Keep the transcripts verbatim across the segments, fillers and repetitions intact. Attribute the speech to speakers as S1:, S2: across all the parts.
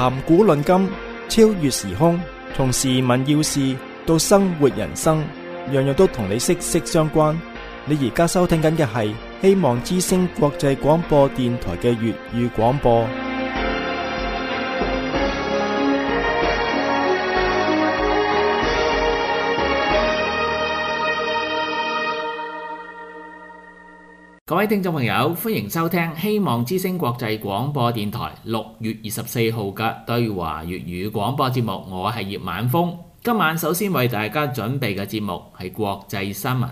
S1: 談古論今，超越時空，從時聞要事到生活人生，樣樣都同你息息相關。你而家收聽緊嘅係希望之聲國際廣播電台嘅粵語廣播。
S2: 各位聽眾朋友，歡迎收聽希望之聲國際廣播電台六月二十四號嘅對華粵語廣播節目，我係葉晚風。今晚首先為大家準備嘅節目係國際新聞。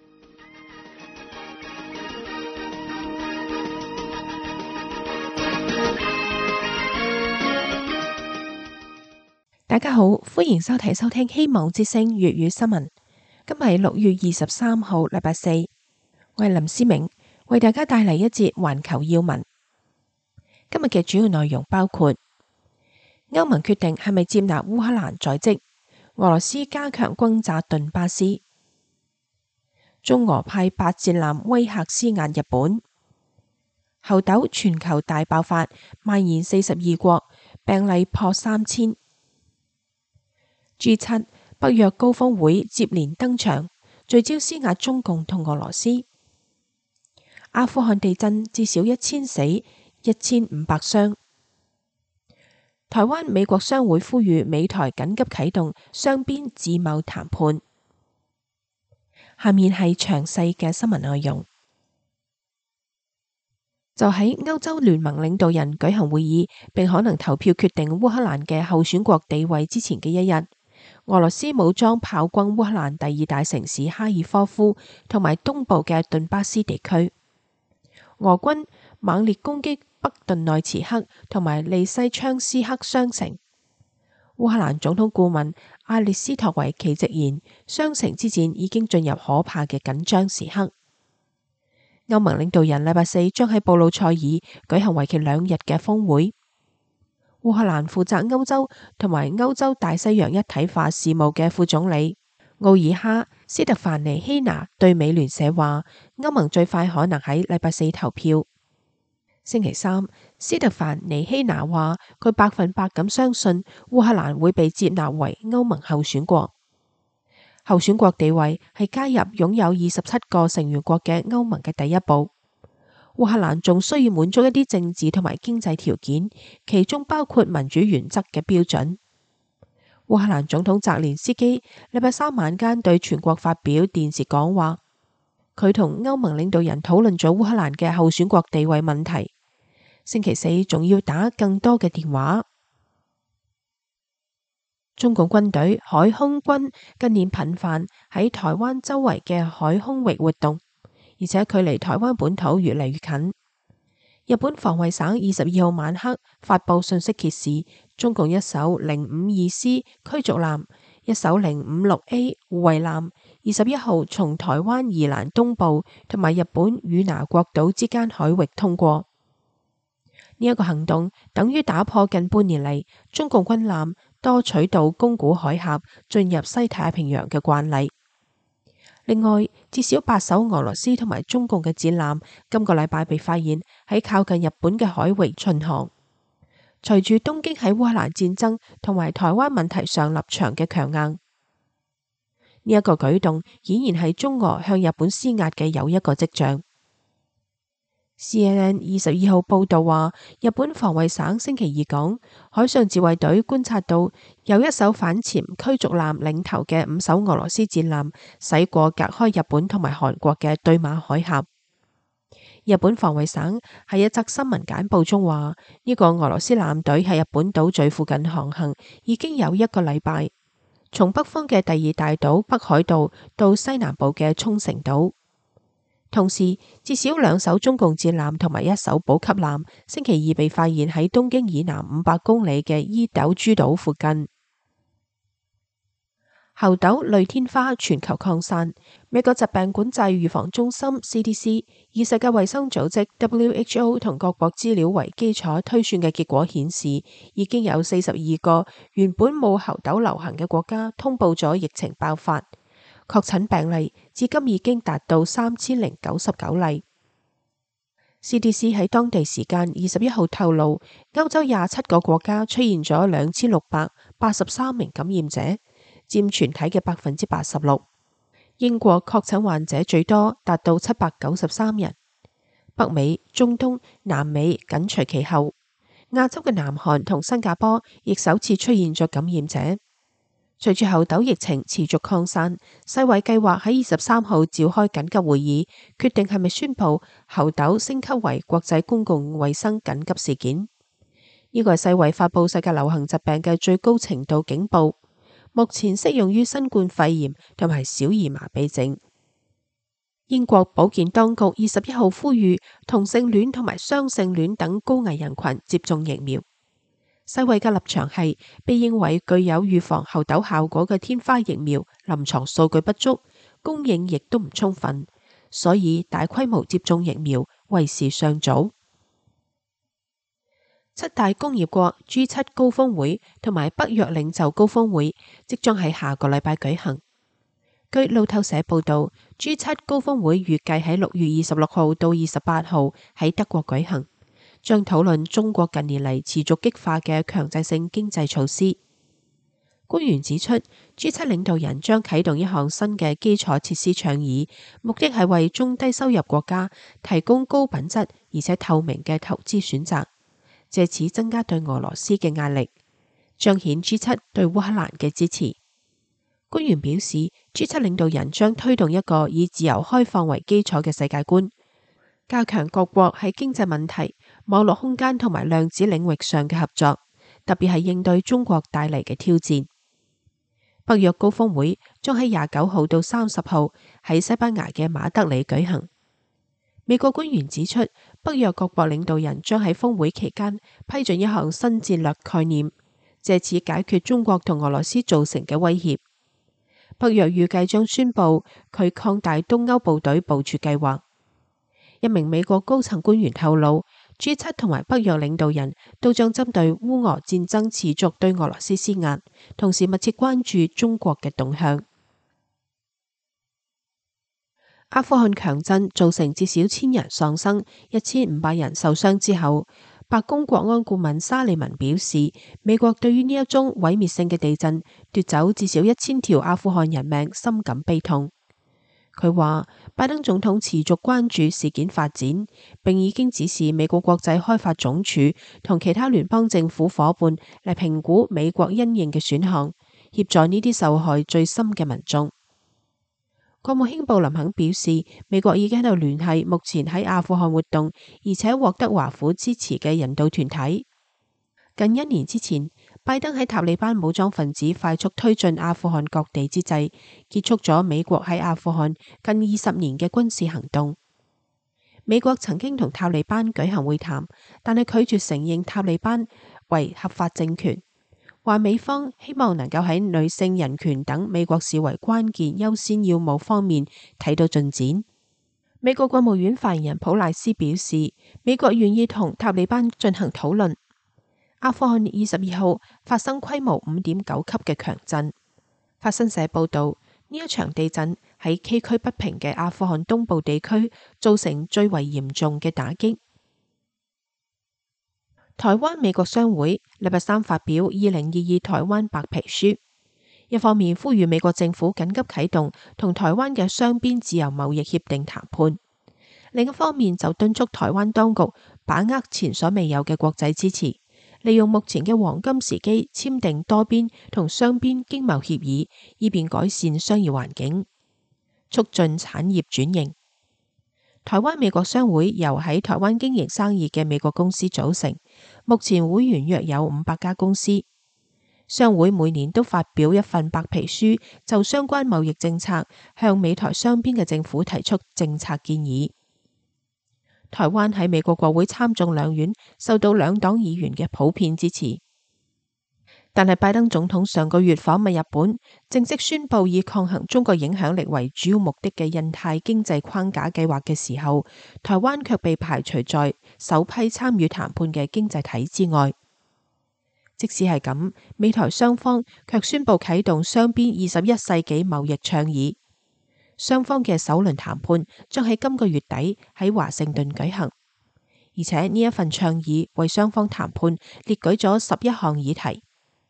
S3: 大家好，歡迎收睇收聽希望之聲粵語新聞。今日係六月二十三號，禮拜四，我係林思明，為大家帶嚟一節環球要聞。今日嘅主要內容包括：歐盟決定係咪接納烏克蘭在即；俄羅斯加強轟炸頓巴斯；中俄派八戰艦威嚇施壓日本；猴痘全球大爆發，蔓延四十二國，病例破三千。G 七 北約高峰會接連登場，聚焦施壓中共同俄羅斯。阿富汗地震至少一千死，一千五百傷。台灣美國商會呼籲美台緊急啟動雙邊自貿談判。下面係詳細嘅新聞內容。就喺歐洲聯盟領導人舉行會議並可能投票決定烏克蘭嘅候選國地位之前嘅一日，俄羅斯武裝炮轟烏克蘭第二大城市哈爾科夫同埋東部嘅頓巴斯地區。俄軍猛烈攻擊北頓內茨克同埋利西昌斯克雙城。烏克蘭總統顧問阿列斯托維奇直言，雙城之戰已經進入可怕嘅緊張時刻。歐盟領導人禮拜四將喺布魯塞爾舉行為期兩日嘅峰會。烏克蘭負責歐洲同埋歐洲大西洋一體化事務嘅副總理奧爾哈斯特凡尼希拿對美聯社話，歐盟最快可能喺禮拜四投票。星期三，斯特凡尼希拿話佢百分百咁相信烏克蘭會被接納為歐盟候選國。候選國地位係加入擁有二十七個成員國嘅歐盟嘅第一步。烏克蘭仲需要滿足一啲政治同埋經濟條件，其中包括民主原則嘅標準。烏克蘭總統澤連斯基禮拜三晚間對全國發表電視講話，佢同歐盟領導人討論咗烏克蘭嘅候選國地位問題。星期四仲要打更多嘅電話。中共軍隊海空軍近年頻繁喺台灣周圍嘅海空域活動，而且距離台灣本土越嚟越近。日本防衛省二十二號晚黑發佈信息揭示，中共一艘零五二 C 驅逐艦、一艘零五六 A 護衛艦，二十一號從台灣宜蘭東部同埋日本與那國島之間海域通過。呢一個行動等於打破近半年嚟中共軍艦多取道宮古海峽進入西太平洋嘅慣例。另外，至少八艘俄羅斯同埋中共嘅戰艦今個禮拜被發現喺靠近日本嘅海域巡航。隨住東京喺烏克蘭戰爭同埋台灣問題上立場嘅強硬，呢、這、一個舉動顯然係中俄向日本施壓嘅有一個跡象。C N N 二十二號報道話，日本防衛省星期二講，海上自衛隊觀察到有一艘反潛驅逐艦領頭嘅五艘俄羅斯戰艦駛過隔開日本同埋韓國嘅對馬海峽。日本防衛省喺一則新聞簡報中話，呢、這個俄羅斯艦隊喺日本島嶼附近航行已經有一個禮拜，從北方嘅第二大島北海道到西南部嘅沖繩島。同時，至少兩艘中共戰艦同埋一艘補給艦星期二被發現喺東京以南五百公里嘅伊豆諸島附近。猴痘類天花全球擴散，美國疾病管制預防中心 C D C 以世界衛生組織 W H O 同各國資料為基礎推算嘅結果顯示，已經有四十二個原本冇猴痘流行嘅國家通報咗疫情爆發。確診病例至今已經達到三千零九十九例。 C D C 喺當地時間二十一號透露，歐洲廿七個國家出現咗兩千六百八十三名感染者，佔全體嘅百分之八十六。英國確診患者最多，達到七百九十三人。北美、中東、南美緊隨其後。亞洲嘅南韓同新加坡亦首次出現咗感染者。隨住猴痘疫情持續擴散，世衛計劃喺二十三號召開緊急會議，決定係咪宣布猴痘升級為國際公共衛生緊急事件。呢個係世衛發佈世界流行疾病嘅最高程度警報，目前適用於新冠肺炎同埋小兒麻痹症。英國保健當局二十一號呼籲同性戀同埋雙性戀等高危人群接種疫苗。世衛嘅立場係，被認為具有預防猴痘效果嘅天花疫苗臨床數據不足，供應亦都唔充分，所以大規模接種疫苗為時尚早。七大工業國 G 七 高峰會同埋北約領袖高峰會即將喺下個禮拜舉行。據路透社報道 ，G 七 高峰會預計喺六月二十六號到二十八號喺德國舉行，將討論中國近年嚟持續激化嘅強制性經濟措施。官員指出 ，G 七 領導人將啟動一項新嘅基礎設施倡議，目的係為中低收入國家提供高品質而且透明嘅投資選擇，借此增加對俄羅斯嘅壓力，彰顯 G 七 對烏克蘭嘅支持。官員表示 ，G 七 領導人將推動一個以自由開放為基礎嘅世界觀，加強各國喺經濟問題、網絡空間同埋量子領域上嘅合作，特別係應對中國帶嚟嘅挑戰。北約高峰會將喺廿九號到三十號喺西班牙嘅馬德里舉行。美國官員指出，北約各國領導人將喺峰會期間批准一項新戰略概念，借此解決中國同俄羅斯造成嘅威脅。北約預計將宣布佢擴大東歐部隊部署計劃。一名美國高層官員透露 ，G 七 同埋北約領導人都將針對烏俄戰爭持續對俄羅斯施壓，同時密切關注中國嘅動向。阿富汗強震造成至少千人喪生、一千五百人受傷之後，白宮國安顧問沙利文表示，美國對於呢一宗毀滅性嘅地震奪走至少一千條阿富汗人命，深感悲痛。佢話，拜登總統持續關注事件發展，並已經指示美國國際開發總署同其他聯邦政府夥伴嚟評估美國因應嘅選項，協助呢啲受害最深嘅民眾。國務卿布林肯表示，美國已經喺度聯繫目前喺阿富汗活動而且獲得華府支持嘅人道團體。近一年之前，拜登喺塔利班武裝分子快速推進阿富汗各地之際，結束咗美國喺阿富汗近二十年嘅軍事行動。美國曾經同塔利班舉行會談，但係拒絕承認塔利班為合法政權。話美方希望能夠喺女性人權等美國視為關鍵優先要務方面睇到進展。美國國務院發言人普賴斯表示，美國願意同塔利班進行討論。阿富汗二十二號發生規模五點九級嘅強震。法新社報道，呢一場地震喺崎嶇不平嘅阿富汗東部地區造成最為嚴重嘅打擊。台灣美國商會禮拜三發表二零二二台灣白皮書，一方面呼籲美國政府緊急啟動同台灣嘅雙邊自由貿易協定談判，另一方面就敦促台灣當局把握前所未有嘅國際支持，利用目前嘅黃金時機簽訂多邊同雙邊經貿協議，以便改善商業環境，促進產業轉型。台灣美國商會由喺台灣經營生意嘅美國公司組成，目前會員約有五百家公司。商會每年都發表一份白皮書，就相關貿易政策向美台雙邊嘅政府提出政策建議。台灣喺美國國會參眾兩院受到兩黨議員嘅普遍支持。但係拜登總統上個月訪問日本，正式宣布以抗衡中國影響力為主要目的嘅印太經濟框架計劃嘅時候，台灣卻被排除在首批參與談判嘅經濟體之外。即使係咁，美台雙方卻宣布啟動雙邊二十一世紀貿易倡議。雙方嘅首輪談判將喺今個月底喺華盛頓舉行。 而且呢一份倡議為雙方談判列舉咗十一項議題。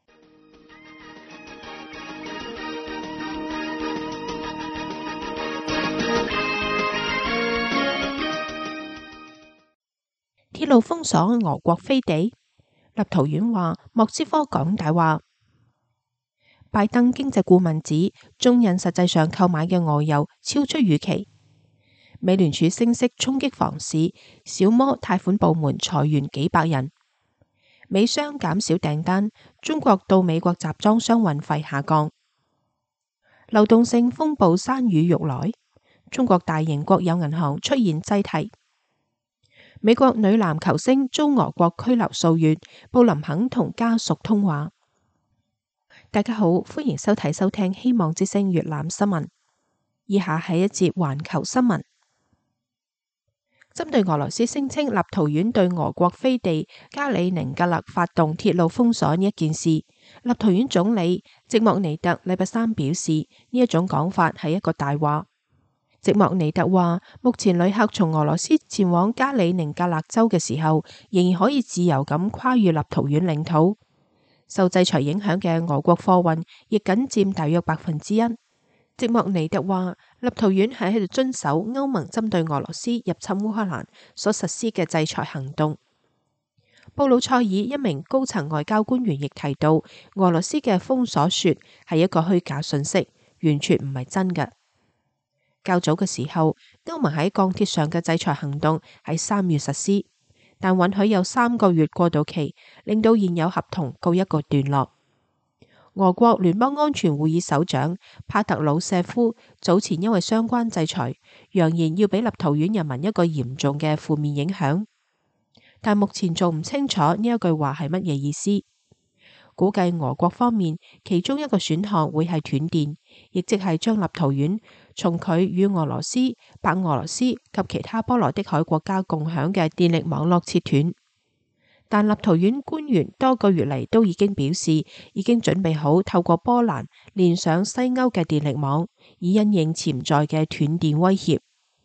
S3: 鐵路封鎖，俄國飛地。立陶宛話莫斯科講大話。拜登經濟顧問指中印實際上購買嘅俄油超出預期。美聯儲升息衝擊房市，小摩貸款部門裁員幾百人。美商減少訂單，中國到美國集裝箱運費下降。流動性風暴山雨欲來，中國大型國有銀行出現擠提。美國女籃球星遭俄國拘留數月，布林肯同家屬通話。大家好，歡迎收睇收聽希望之聲粵覽新聞。以下係一節環球新聞。針對俄羅斯聲稱立陶宛對俄國飛地加里寧格勒發動鐵路封鎖呢一件事，立陶宛總理席莫尼特禮拜三表示，呢一種講法係一個大話。席莫尼特話，目前旅客從俄羅斯前往加里寧格勒州嘅時候，仍然可以自由咁跨越立陶宛領土。受制裁影響嘅俄國貨運亦僅佔大約百分之一。席莫尼特話，立陶宛係喺度遵守歐盟針對俄羅斯入侵烏克蘭所實施嘅制裁行動。布魯塞爾一名高層外交官員亦提到，俄羅斯嘅封鎖說係一個虛假信息，完全唔係真嘅。較早嘅時候，歐盟喺鋼鐵上嘅制裁行動喺三月實施，但允許有三個月過渡期，令到現有合同告一個段落。俄國聯邦安全會議首長帕特魯舍夫早前因為相關制裁，揚言要俾立陶宛人民一個嚴重嘅負面影響，但目前仲唔清楚呢一句話係乜嘢意思。估計俄國方面其中一個選項會係斷電，亦即係將立陶宛從佢與俄羅斯、白俄羅斯及其他波羅的海國家共享嘅電力網絡切斷。但立陶宛官員多個月嚟都已經表示，已經準備好透過波蘭連上西歐嘅電力網，以因應潛在嘅斷電威脅。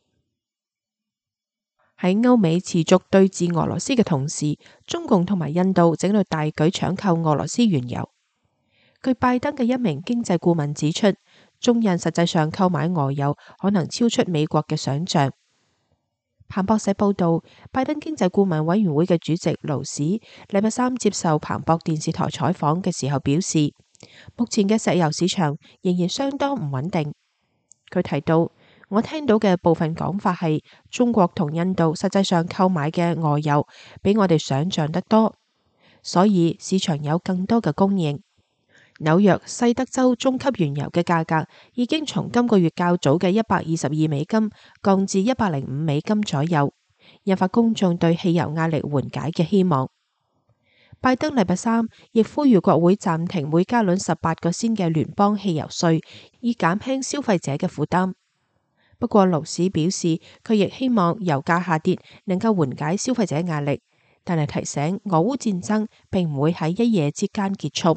S3: 喺歐美持續對峙俄羅斯嘅同時，中共同埋印度正喺度大舉搶購俄羅斯原油。據拜登嘅一名經濟顧問指出，中印實際上購買俄油可能超出美國嘅想象。彭博社報道，拜登經濟顧問委員會嘅主席勞史禮拜三接受彭博電視台採訪嘅時候表示，目前嘅石油市場仍然相當唔穩定。佢提到，我聽到嘅部分講法係中國同印度實際上購買嘅俄油比我哋想象得多，所以市場有更多嘅供應。紐約西德州中級原油嘅價格已經從今個月較早嘅一百二十二美金降至一百零五美金左右，引發公眾對汽油壓力緩解嘅希望。拜登禮拜三亦呼籲國會暫停每加侖十八個仙嘅聯邦汽油稅，以減輕消費者嘅負擔。不過勞史表示，佢亦希望油價下跌能夠緩解消費者壓力，但係提醒俄烏戰爭並唔會喺一夜之間結束。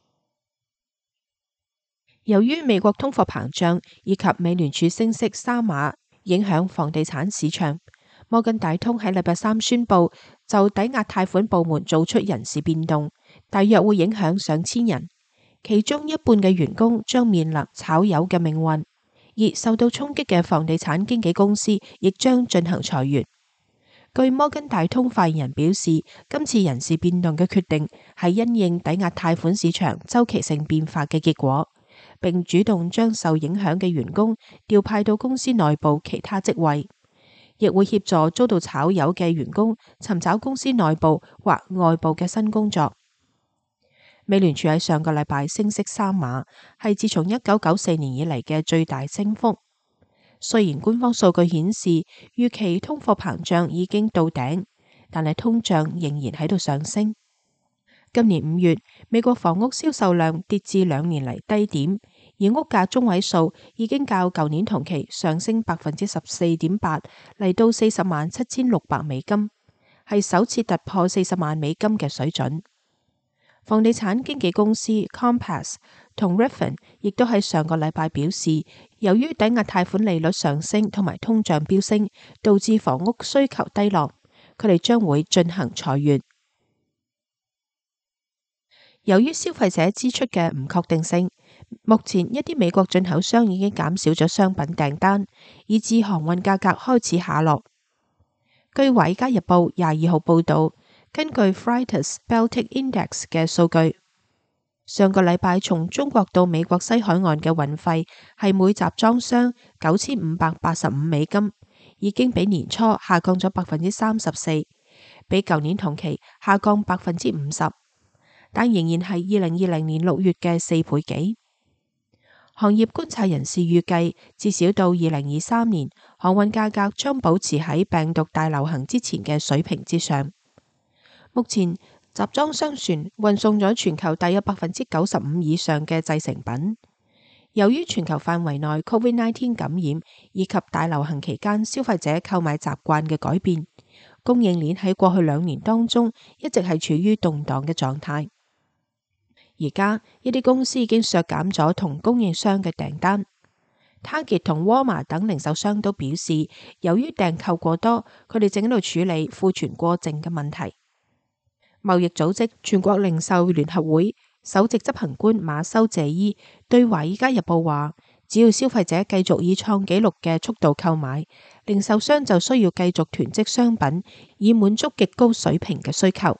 S3: 由於美國通貨膨脹以及美聯儲升息三碼影響房地產市場，摩根大通喺禮拜三宣布就抵押貸款部門做出人事變動，大約會影響上千人，其中一半嘅員工將面臨炒魷嘅命運，而受到衝擊嘅房地產經紀公司亦將進行裁員。據摩根大通發言人表示，今次人事變動嘅決定係因應抵押貸款市場周期性變化嘅結果，並主動將受影響嘅員工調派到公司內部其他職位，亦會協助遭到炒魷嘅員工尋找公司內部或外部嘅新工作。美聯儲喺上個禮拜升息三碼，係自從一九九四年以嚟嘅最大升幅。雖然官方數據顯示預期通貨膨脹已經到頂，但係通脹仍然喺度上升。今年五月，美國房屋銷售量跌至兩年嚟低點，而屋價中位數已經較舊年同期上升百分之十四點八，嚟到四十萬七千六百美金，係首次突破四十萬美金嘅水準。房地產經紀公司 Compass 同 Redfin 亦都喺上個禮拜表示，由於抵押貸款利率上升同埋通脹飆升，導致房屋需求低落， 佢哋將會進行裁員。由於消費者支出嘅唔確定性，目前一啲美國進口商已經減少咗商品訂單，以致航運價格開始下落。據《華爾街日報》廿二號報導，根據 Freightos Baltic Index 嘅數據，上個禮拜從中國到美國西海岸嘅運費係每集裝箱九千五百八十五美金，已經比年初下降咗百分之三十四，比舊年同期下降百分之五十。但仍然係二零二零年六月嘅四倍幾。行業觀察人士預計，至少到二零二三年，航運價格將保持喺病毒大流行之前嘅水平之上。目前，集裝箱船運送咗全球大約百分之九十五以上嘅製成品。由於全球範圍內 Covid 十九 感染以及大流行期間消費者購買習慣嘅改變，供應鏈喺過去兩年當中一直係處於動盪嘅狀態。而家一啲公司已經削減咗同供應商嘅訂單。Target 同 Walmart 等零售商都表示，由於訂購過多，佢哋正喺度處理庫存過剩嘅問題。貿易組織全國零售聯合會首席執行官馬修謝伊對華爾街日報話，只要消費者繼續以創紀錄嘅速度購買，零售商就需要繼續囤積商品，以滿足極高水平嘅需求。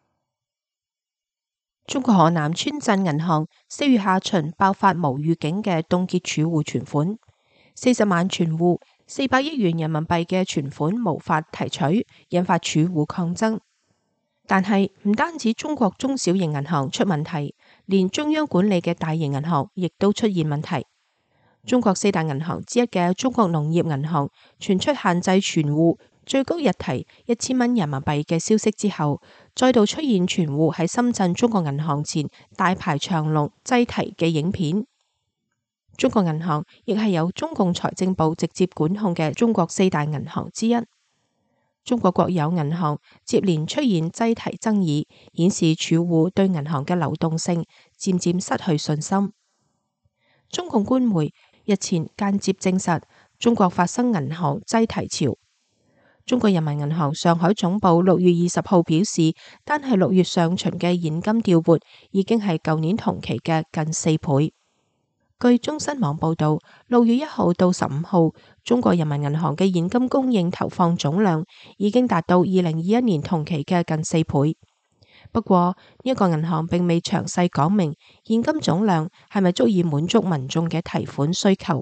S3: 中國河南村鎮銀行四月下旬爆發無預警嘅凍結儲戶存款，四十萬存戶四百億元人民幣嘅存款無法提取，引發儲戶抗爭。但係唔單止中國中小型銀行出問題，連中央管理嘅大型銀行亦都出現問題。中國四大銀行之一嘅中國農業銀行傳出限制存戶最高日提一千蚊人民幣嘅消息之後，再度出現存戶喺深圳中國銀行前大排長龍擠提嘅影片。中國銀行亦係由中共財政部直接管控嘅中國四大銀行之一。中國國有銀行接連出現擠提爭議，顯示儲戶對銀行嘅流動性漸漸失去信心。中共官媒日前間接證實，中國發生銀行擠提潮。中國人民銀行上海總部六月二十號表示，單係六月上旬嘅現金調撥已經係舊年同期嘅近四倍。據中新網報道，六月一號到十五號，中國人民銀行嘅現金供應投放總量已經達到二零二一年同期嘅近四倍。不過呢一個銀行並未詳細講明現金總量係咪足以滿足民眾嘅提款需求。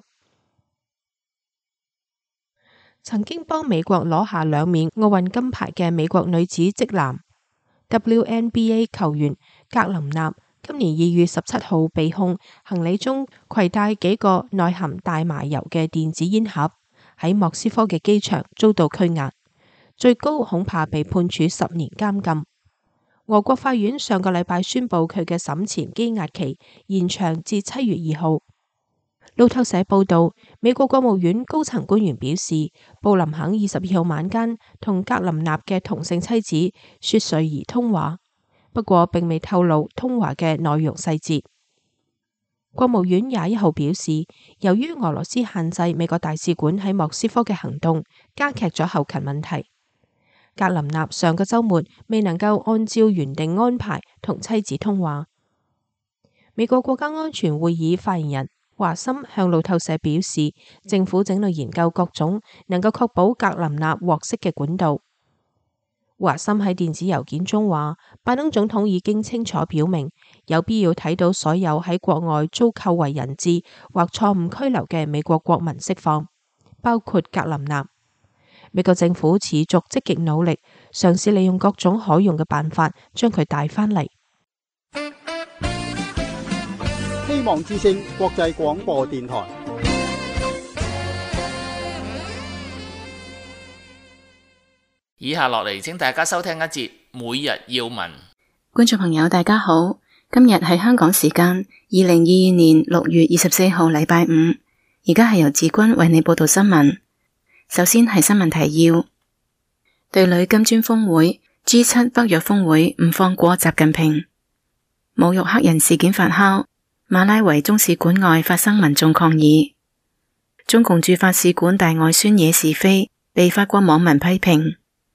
S3: 曾經幫美國攞下兩面奧運金牌嘅美國女子職籃 W N B A 球員格林納，今年二月十七號被控行李中攜帶幾個內含大麻油嘅電子煙盒，喺莫斯科嘅機場遭到拘押，最高恐怕被判處十年監禁。俄國法院上個禮拜宣布佢嘅審前羈押期延長至七月二號。路透社報道，美國國務院高層官員表示，布林肯二十二號晚間同格林納嘅同性妻子雪瑞兒通話，不過並未透露通話嘅內容細節。國務院廿一號表示，由於俄羅斯限制美國大使館喺莫斯科嘅行動，加劇咗後勤問題。格林納上個週末未能夠按照原定安排同妻子通話。美國國家安全會議發言人華森向路透社表示，政府正在研究各種能夠確保格林納獲釋嘅管道。華森喺電子郵件中話，拜登總統已經清楚表明，有必要睇到所有喺國外遭扣為人質或錯誤拘留嘅美國國民釋放，包括格林納。美國政府持續積極努力，嘗試利用各種可用嘅辦法將佢帶返嚟。
S4: 希望之聲國際廣播電台。
S2: 以下落嚟，請大家收聽一節每日要聞。
S5: 觀眾朋友，大家好，今日係香港時間二零二二年六月二十四號，禮拜五。而家係由志軍為你報道新聞。首先係新聞提要：對壘金磚峰會 G 七 北約峰會唔放過習近平；侮辱黑人事件發酵，馬拉維中使館外發生民眾抗議；中共駐法使館大外宣惹是非，被法國網民批評；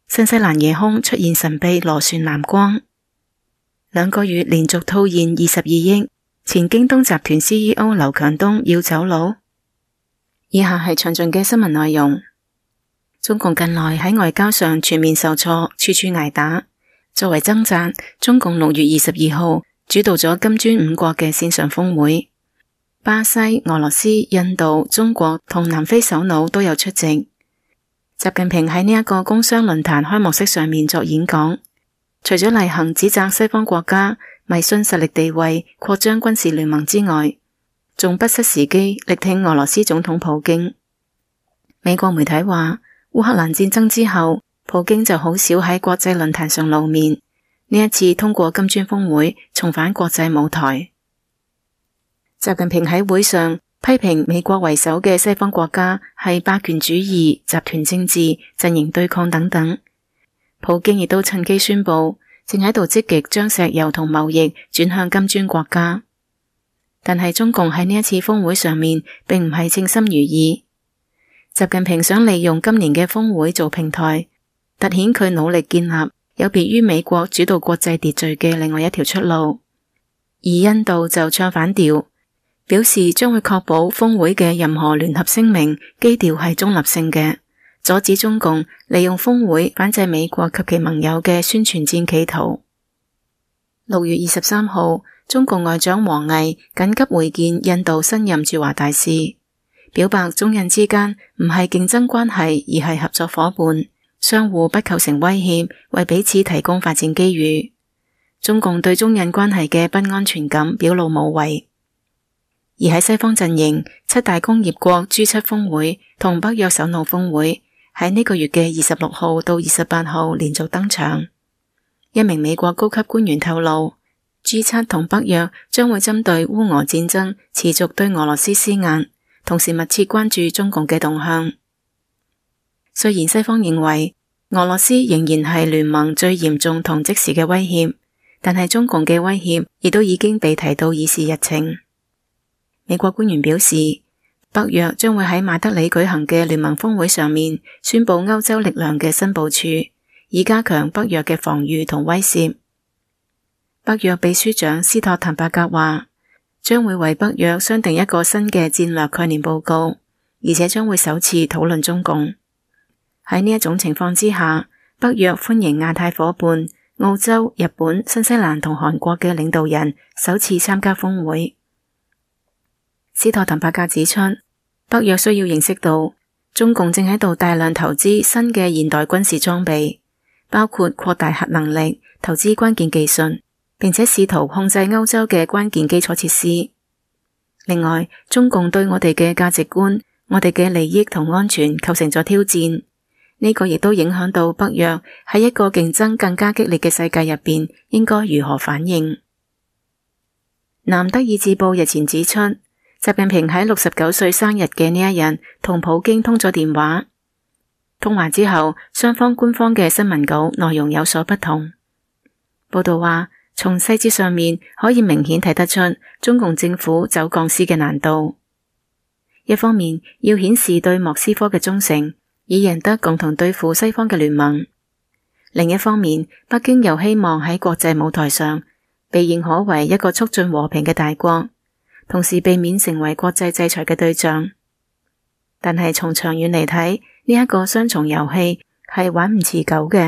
S5: 新西蘭夜空出現神秘螺旋藍光。兩個月連續套現二十二億，前京東集團 C E O 劉強東要走佬。以下係詳盡嘅新聞內容。中共近來喺外交上全面受挫，處處挨打。作為掙扎，中共六月二十二號主導咗金磚五國嘅線上峰會，巴西、俄羅斯、印度、中國同南非首腦都有出席。習近平喺呢一個工商論壇開幕式上面作演講，除咗例行指責西方國家迷信實力地位、擴張軍事聯盟之外，仲不失時機力挺俄羅斯總統普京。美國媒體話，烏克蘭戰爭之後，普京就好少喺國際論壇上露面，呢一次通過金磚峰會重返國際舞台。習近平喺會上批評美國為首嘅西方國家係霸權主義、集團政治、陣營對抗等等。普京亦都趁機宣布，正喺度積極將石油同貿易轉向金磚國家。但係中共喺呢一次峰會上面並唔係稱心如意。習近平想利用今年嘅峰會做平台，凸顯佢努力建立有別於美國主導國際秩序嘅另外一條出路。而印度就唱反調，表示將會確保峰會嘅任何聯合聲明基調係中立性嘅，阻止中共利用峰會反制美國及其盟友嘅宣傳戰企圖。六月二十三號，中共外長王毅緊急會見印度新任駐華大使，表白中印之間唔係競爭關係，而係合作夥伴，相互不構成威脅，為彼此提供發展機遇。中共對中印關係嘅不安全感表露無遺。而喺西方陣營，七大工業國 G 七 峰會同北約首腦峰會喺呢個月嘅二十六號到二十八號連續登場。一名美國高級官員透露， G 七 同北約將會針對烏俄戰爭持續對俄羅斯施壓，同時密切關注中共嘅動向。雖然西方認為俄羅斯仍然係聯盟最嚴重同即時嘅威脅，但係中共嘅威脅亦都已經被提到議事日程。美國官員表示，北約將會喺馬德里舉行嘅聯盟峰會上面宣布歐洲力量嘅新部署，以加強北約嘅防禦同威懾。北約秘書長斯托滕伯格話，將會為北約商定一個新嘅戰略概念報告，而且將會首次討論中共。喺呢一種情況之下，北約歡迎亞太夥伴澳洲、日本、新西蘭同韓國嘅領導人首次參加峰會。斯托滕伯格指出，北約需要認識到中共正喺度大量投資新嘅現代軍事裝備，包括擴大核能力、投資關鍵技術，並且試圖控制歐洲嘅關鍵基礎設施。另外，中共對我哋嘅價值觀、我哋嘅利益同安全構成咗挑戰，呢個亦都影響到北約喺一個競爭更加激烈嘅世界入邊應該如何反應。南德意志報日前指出，習近平喺六十九歲生日嘅呢一日同普京通咗電話，通話之後雙方官方嘅新聞稿內容有所不同。報道話，從細節上面可以明顯睇得出中共政府走鋼絲嘅難度。一方面要顯示對莫斯科嘅忠誠，以贏得共同對付西方嘅聯盟；另一方面，北京又希望喺國際舞台上被認可為一個促進和平嘅大國，同時避免成為國際制裁嘅對象。但係從長遠嚟睇，呢一個雙重遊戲係玩唔持久嘅。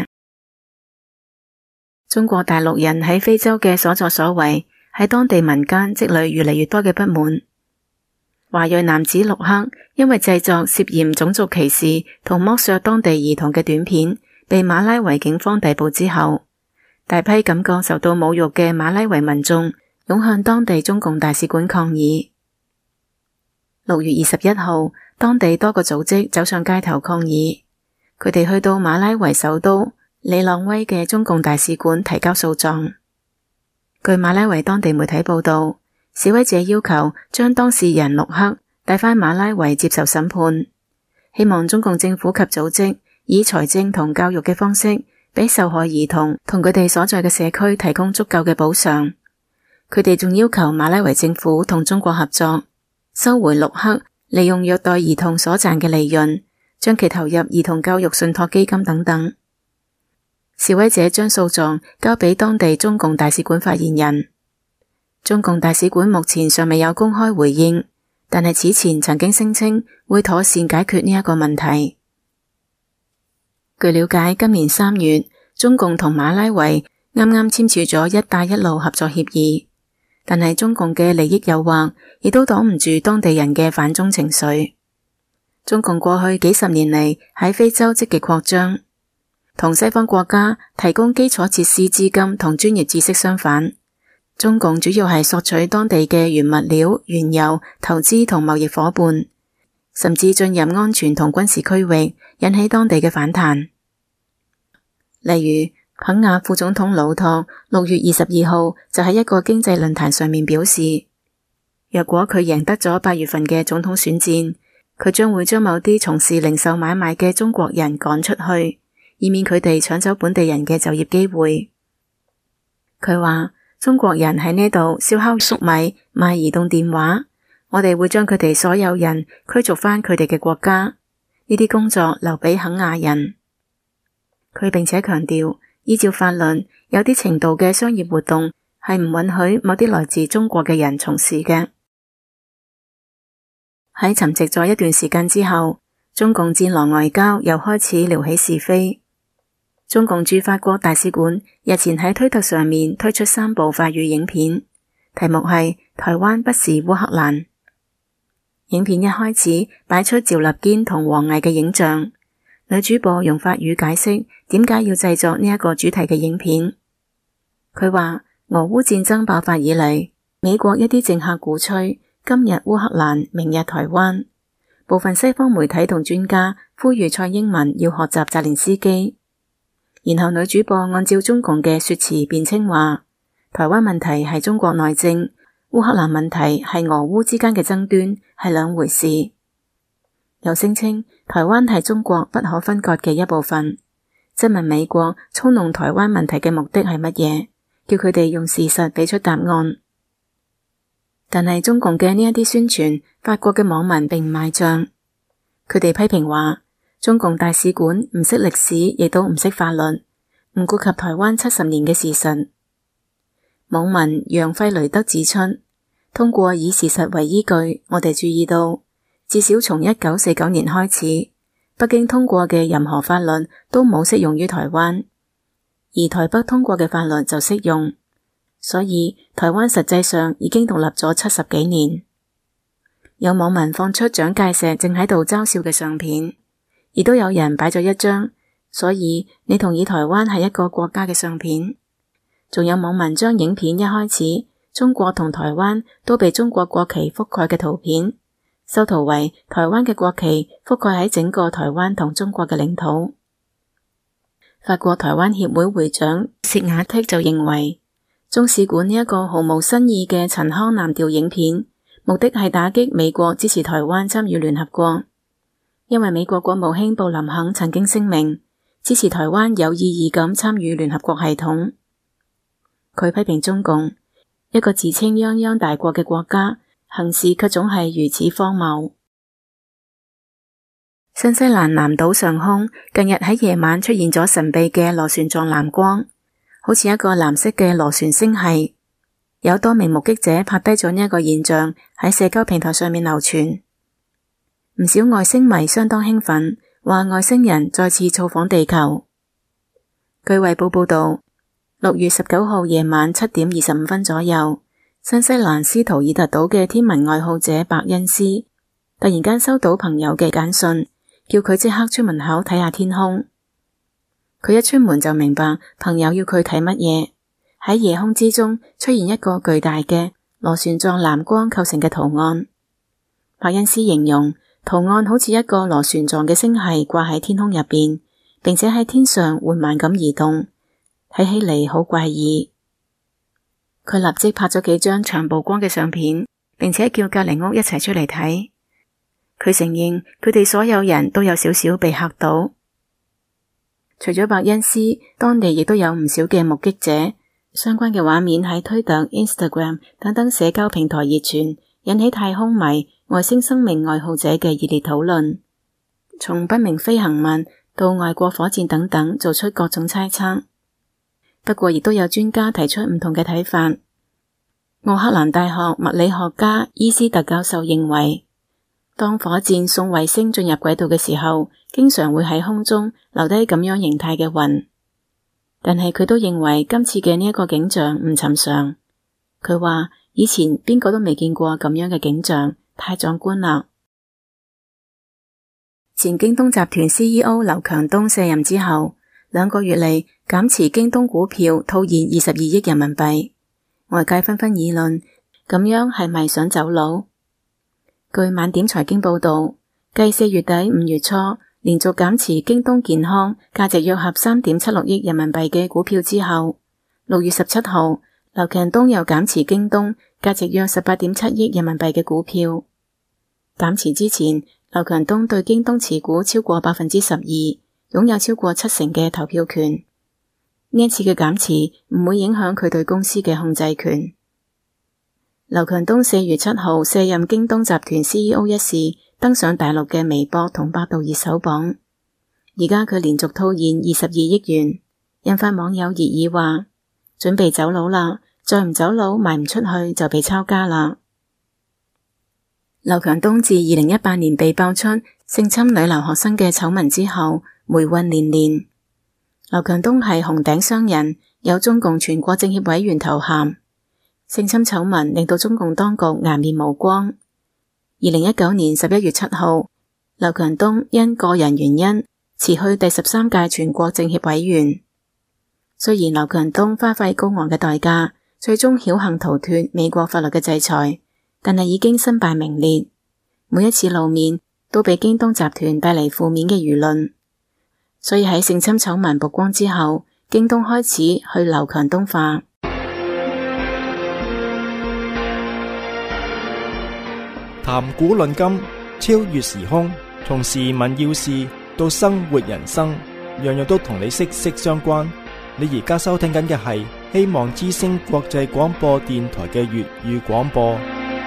S5: 中國大陸人喺非洲嘅所作所為，喺當地民間積累越嚟越多嘅不滿。華裔男子陸克因為製作涉嫌種族歧視同剝削當地兒童嘅短片，被馬拉維警方逮捕之後，大批感覺受到侮辱嘅馬拉維民眾湧向當地中共大使館抗議。六月二十一號，當地多個組織走上街頭抗議，佢哋去到馬拉維首都里朗威嘅中共大使館提交訴狀。據馬拉維當地媒體報道，示威者要求將當事人陸克帶返馬拉維接受審判，希望中共政府及組織以財政同教育嘅方式，俾受害兒童同佢哋所在嘅社區提供足夠嘅補償。佢哋仲要求馬拉維政府同中國合作，收回陸克利用虐待兒童所賺嘅利潤，將其投入兒童教育信託基金等等。 示威者將訴狀交俾當地中共大使館發言人。中共大使館目前尚未有公開回應，但係此前曾經聲稱會妥善解決呢一個問題。據了解，今年三月，中共同馬拉維啱啱簽署咗一帶一路合作協議，但係中共嘅利益誘惑亦都擋唔住當地人嘅反中情緒。中共過去幾十年嚟喺非洲積極擴張，同西方國家提供基礎設施資金同專業知識相反，中共主要係索取當地嘅原物料、原油、投資同貿易夥伴，甚至進入安全同軍事區域，引起當地嘅反彈。例如，肯亞副總統魯托六月二十二號就喺一個經濟論壇上面表示，若果佢贏得咗八月份嘅總統選戰，佢將會將某啲從事零售買賣嘅中國人趕出去，以免佢哋搶走本地人嘅就業機會。佢話，中國人喺呢度燒烤粟米、賣移動電話，我哋會將佢哋所有人驅逐返佢哋嘅國家，呢啲工作留俾肯亞人。佢並且強調，依照法律，有啲程度嘅商業活動係唔允許某啲來自中國嘅人從事嘅。喺沉寂咗一段時間之後，中共戰狼外交又開始撩起是非。中共駐法國大使館日前喺推特上面推出三部法語影片，題目係《台灣不是烏克蘭》。影片一開始擺出趙立堅同王毅嘅影像，女主播用法語解釋點解要製作呢一個主題嘅影片。佢話，俄烏戰爭爆發以嚟，美國一啲政客鼓吹今日烏克蘭，明日台灣。部分西方媒體同專家呼籲蔡英文要學習澤連斯基。然後女主播按照中共嘅說辭辯稱話，台灣問題係中國內政，烏克蘭問題係俄烏之間嘅爭端，係兩回事。又聲稱台灣係中國不可分割嘅一部分，質問美國操弄台灣問題嘅目的係乜嘢，叫佢哋用事實俾出答案。但係中共嘅呢一啲宣傳，法國嘅網民並唔買賬，佢哋批評話，中共大使館唔識歷史，亦都唔識法律，唔顧及台灣七十年嘅事實。網民楊費雷德指出，通過以事實為依據，我哋注意到，至少從一九四九年開始，北京通過嘅任何法律都冇適用於台灣，而台北通過嘅法律就適用，所以台灣實際上已經獨立咗七十幾年。有網民放出蔣介石正喺度嘲笑嘅相片，亦都有人擺咗一張，所以你同意台灣係一個國家嘅相片。仲有網民將影片一開始中國同台灣都被中國國旗覆蓋嘅圖片修圖為台灣嘅國旗覆蓋喺整個台灣同中國嘅領土。法國台灣協會會長薛亞剔就認為，中使館呢一個毫無新意嘅陳腔濫調影片，目的係打擊美國支持台灣參與聯合國，因為美國國務卿布林肯曾經聲明支持台灣有意義咁參與聯合國系統。佢批評中共一個自稱泱泱大國嘅國家，行事卻總係如此荒謬。新西蘭南島上空近日喺夜晚出現咗神秘嘅螺旋狀藍光，好似一個藍色嘅螺旋星系。有多名目擊者拍低咗呢一個現象，喺社交平台上面流傳。唔少外星迷相當興奮，話外星人再次造訪地球。據衛報報道，六月十九號夜晚七點二十五分左右，新西蘭斯圖爾特島嘅天文愛好者白恩斯突然間收到朋友嘅簡訊，叫佢即刻出門口睇下天空。佢一出門就明白朋友要佢睇乜嘢。喺夜空之中出現一個巨大嘅螺旋狀藍光構成嘅圖案。白恩斯形容圖案好似一個螺旋狀嘅星系掛喺天空入邊，並且喺天上緩慢咁移動，睇起嚟好怪異。佢立即拍咗幾張長曝光嘅相片，並且叫隔籬屋一齊出嚟睇。佢承認佢哋所有人都有少少被嚇到。除咗白恩斯，當地亦都有唔少嘅目擊者。相關嘅畫面喺推特、Instagram 等等社交平台熱傳，引起太空迷、外星生命愛好者嘅熱烈討論。從不明飛行物到外國火箭等等，做出各種猜測。不過亦都有專家提出唔同嘅睇法。奧克蘭大學物理學家伊斯特教授認為，當火箭送衛星進入軌道嘅時候，經常會喺空中留低咁樣形態嘅雲。但係佢都認為今次嘅呢一個景象唔尋常。佢話以前邊個都未見過咁樣嘅景象，太壯觀啦。前京東集團 C E O 劉強東卸任之後，兩個月嚟減持京東股票套現二十二億人民幣，外界紛紛議論，咁樣係咪想走佬？據晚點財經報道，繼四月底五月初連續減持京東健康價值約合三點七六億人民幣嘅股票之後，六月十七號劉強東又減持京東價值約十八點七億人民幣嘅股票。減持之前，劉強東對京東持股超過百分之十二，擁有超過七成嘅投票權。呢一次嘅減持唔會影響佢對公司嘅控制權。劉強東四月七號卸任京東集團 C E O 一事登上大陸嘅微博同百度熱搜榜。而家佢連續套現二十二億元，引發網友熱議話：準備走佬啦，再唔走佬賣唔出去就被抄家啦。劉強東自二零一八年被爆出性侵女留學生嘅醜聞之後，霉運連連。劉強東係紅頂商人，有中共全國政協委員頭銜。性侵醜聞令到中共當局顏面無光。二零一九年十一月七號，劉強東因個人原因辭去第十三屆全國政協委員。雖然劉強東花費高昂嘅代價，最終僥倖逃脫美國法律嘅制裁，但係已經身敗名裂。每一次露面都俾京東集團帶嚟負面嘅輿論，所以喺性侵醜聞曝光之後，京東開始去劉強東化。
S1: 談古論今，超越時空，從時聞要事到生活人生，樣樣都同你息息相關。你而家收聽緊嘅係希望之聲國際廣播電台嘅粵語廣播。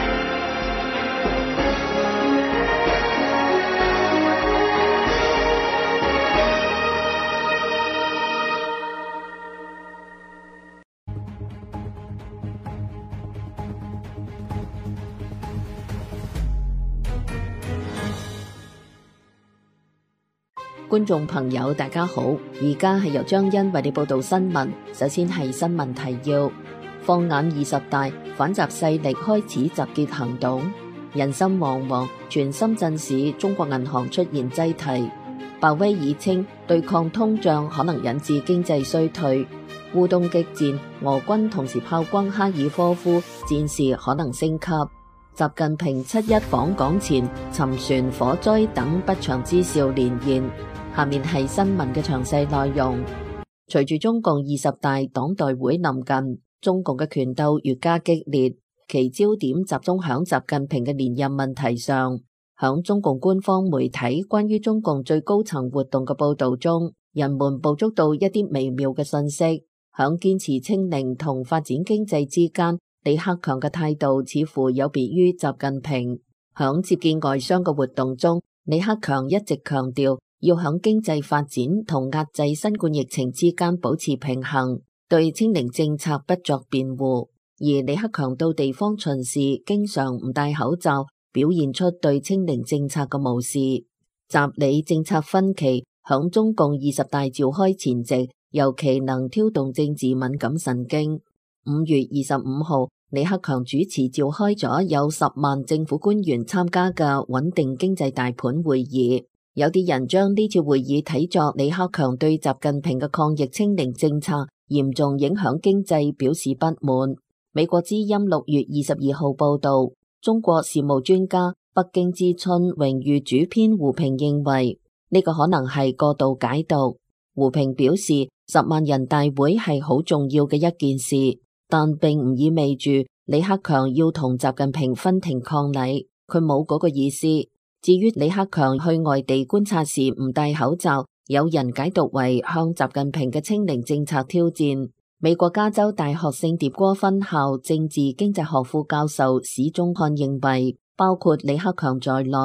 S6: 觀眾朋友大家好，而家係由張欣為你報道新聞。首先係新聞提要：放眼二十大，反習勢力開始集結行動，人心惶惶。全深圳市中國銀行出現擠提。鮑威爾稱對抗通脹可能引致經濟衰退。烏東激戰，俄軍同時炮轟哈爾科夫，戰事可能升級。習近平七一訪港前，沉船、火災等不祥之兆連連。下面係新聞嘅詳細內容。隨住中共二十大黨代會臨近，中共嘅權鬥越加激烈，其焦點集中響習近平嘅連任問題上。響中共官方媒體關於中共最高層活動嘅報道中，人們捕捉到一啲微妙嘅信息。響堅持清零同發展經濟之間，李克強嘅態度似乎有別於習近平。響接見外商嘅活動中，李克強一直強調要響經濟發展同壓制新冠疫情之間保持平衡，對清零政策不作辯護。而李克強到地方巡視，經常唔戴口罩，表現出對清零政策嘅無視。習李政策分歧響中共二十大召開前夕，尤其能挑動政治敏感神經。五月二十五號，李克強主持召開咗有十萬政府官員參加嘅穩定經濟大盤會議。有啲人將呢次會議睇作李克強對習近平嘅抗疫清零政策嚴重影響經濟表示不滿。美國之音六月二十二號報道，中國事務專家、北京之春榮譽主編胡平認為呢個可能係過度解讀。胡平表示，十萬人大會係好重要嘅一件事，但並唔意味住李克強要同習近平分庭抗禮，佢冇嗰個意思。至於李克強去外地觀察時唔戴口罩，有人解讀為向習近平嘅清零政策挑戰。美國加州大學聖迭戈分校政治經濟學副教授史宗漢認為，包括李克強在內，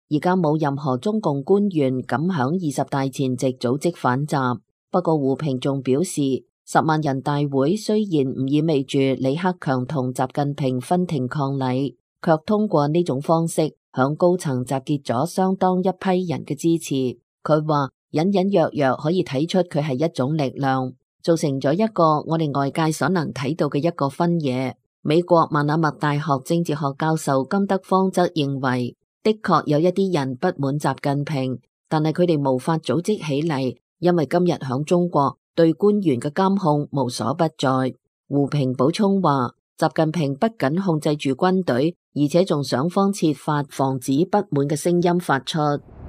S6: 而家冇任何中共官員敢響二十大前夕組織反習。不過胡平仲表示，十萬人大會雖然唔意味住李克強同習近平分庭抗禮，卻通過呢種方式響高層集結咗相當一批人嘅支持。佢話隱隱約約可以睇出佢係一種力量，造成咗一個我哋外界所能睇到嘅一個分野。美國萬那默大學政治學教授金德芳則認為，的確有一啲人不滿習近平，但係佢哋無法組織起嚟，因為今日響中國對官員嘅監控無所不在。胡平補充話，習近平不僅控制住軍隊，而且仲想方設法防止不滿嘅聲音發出。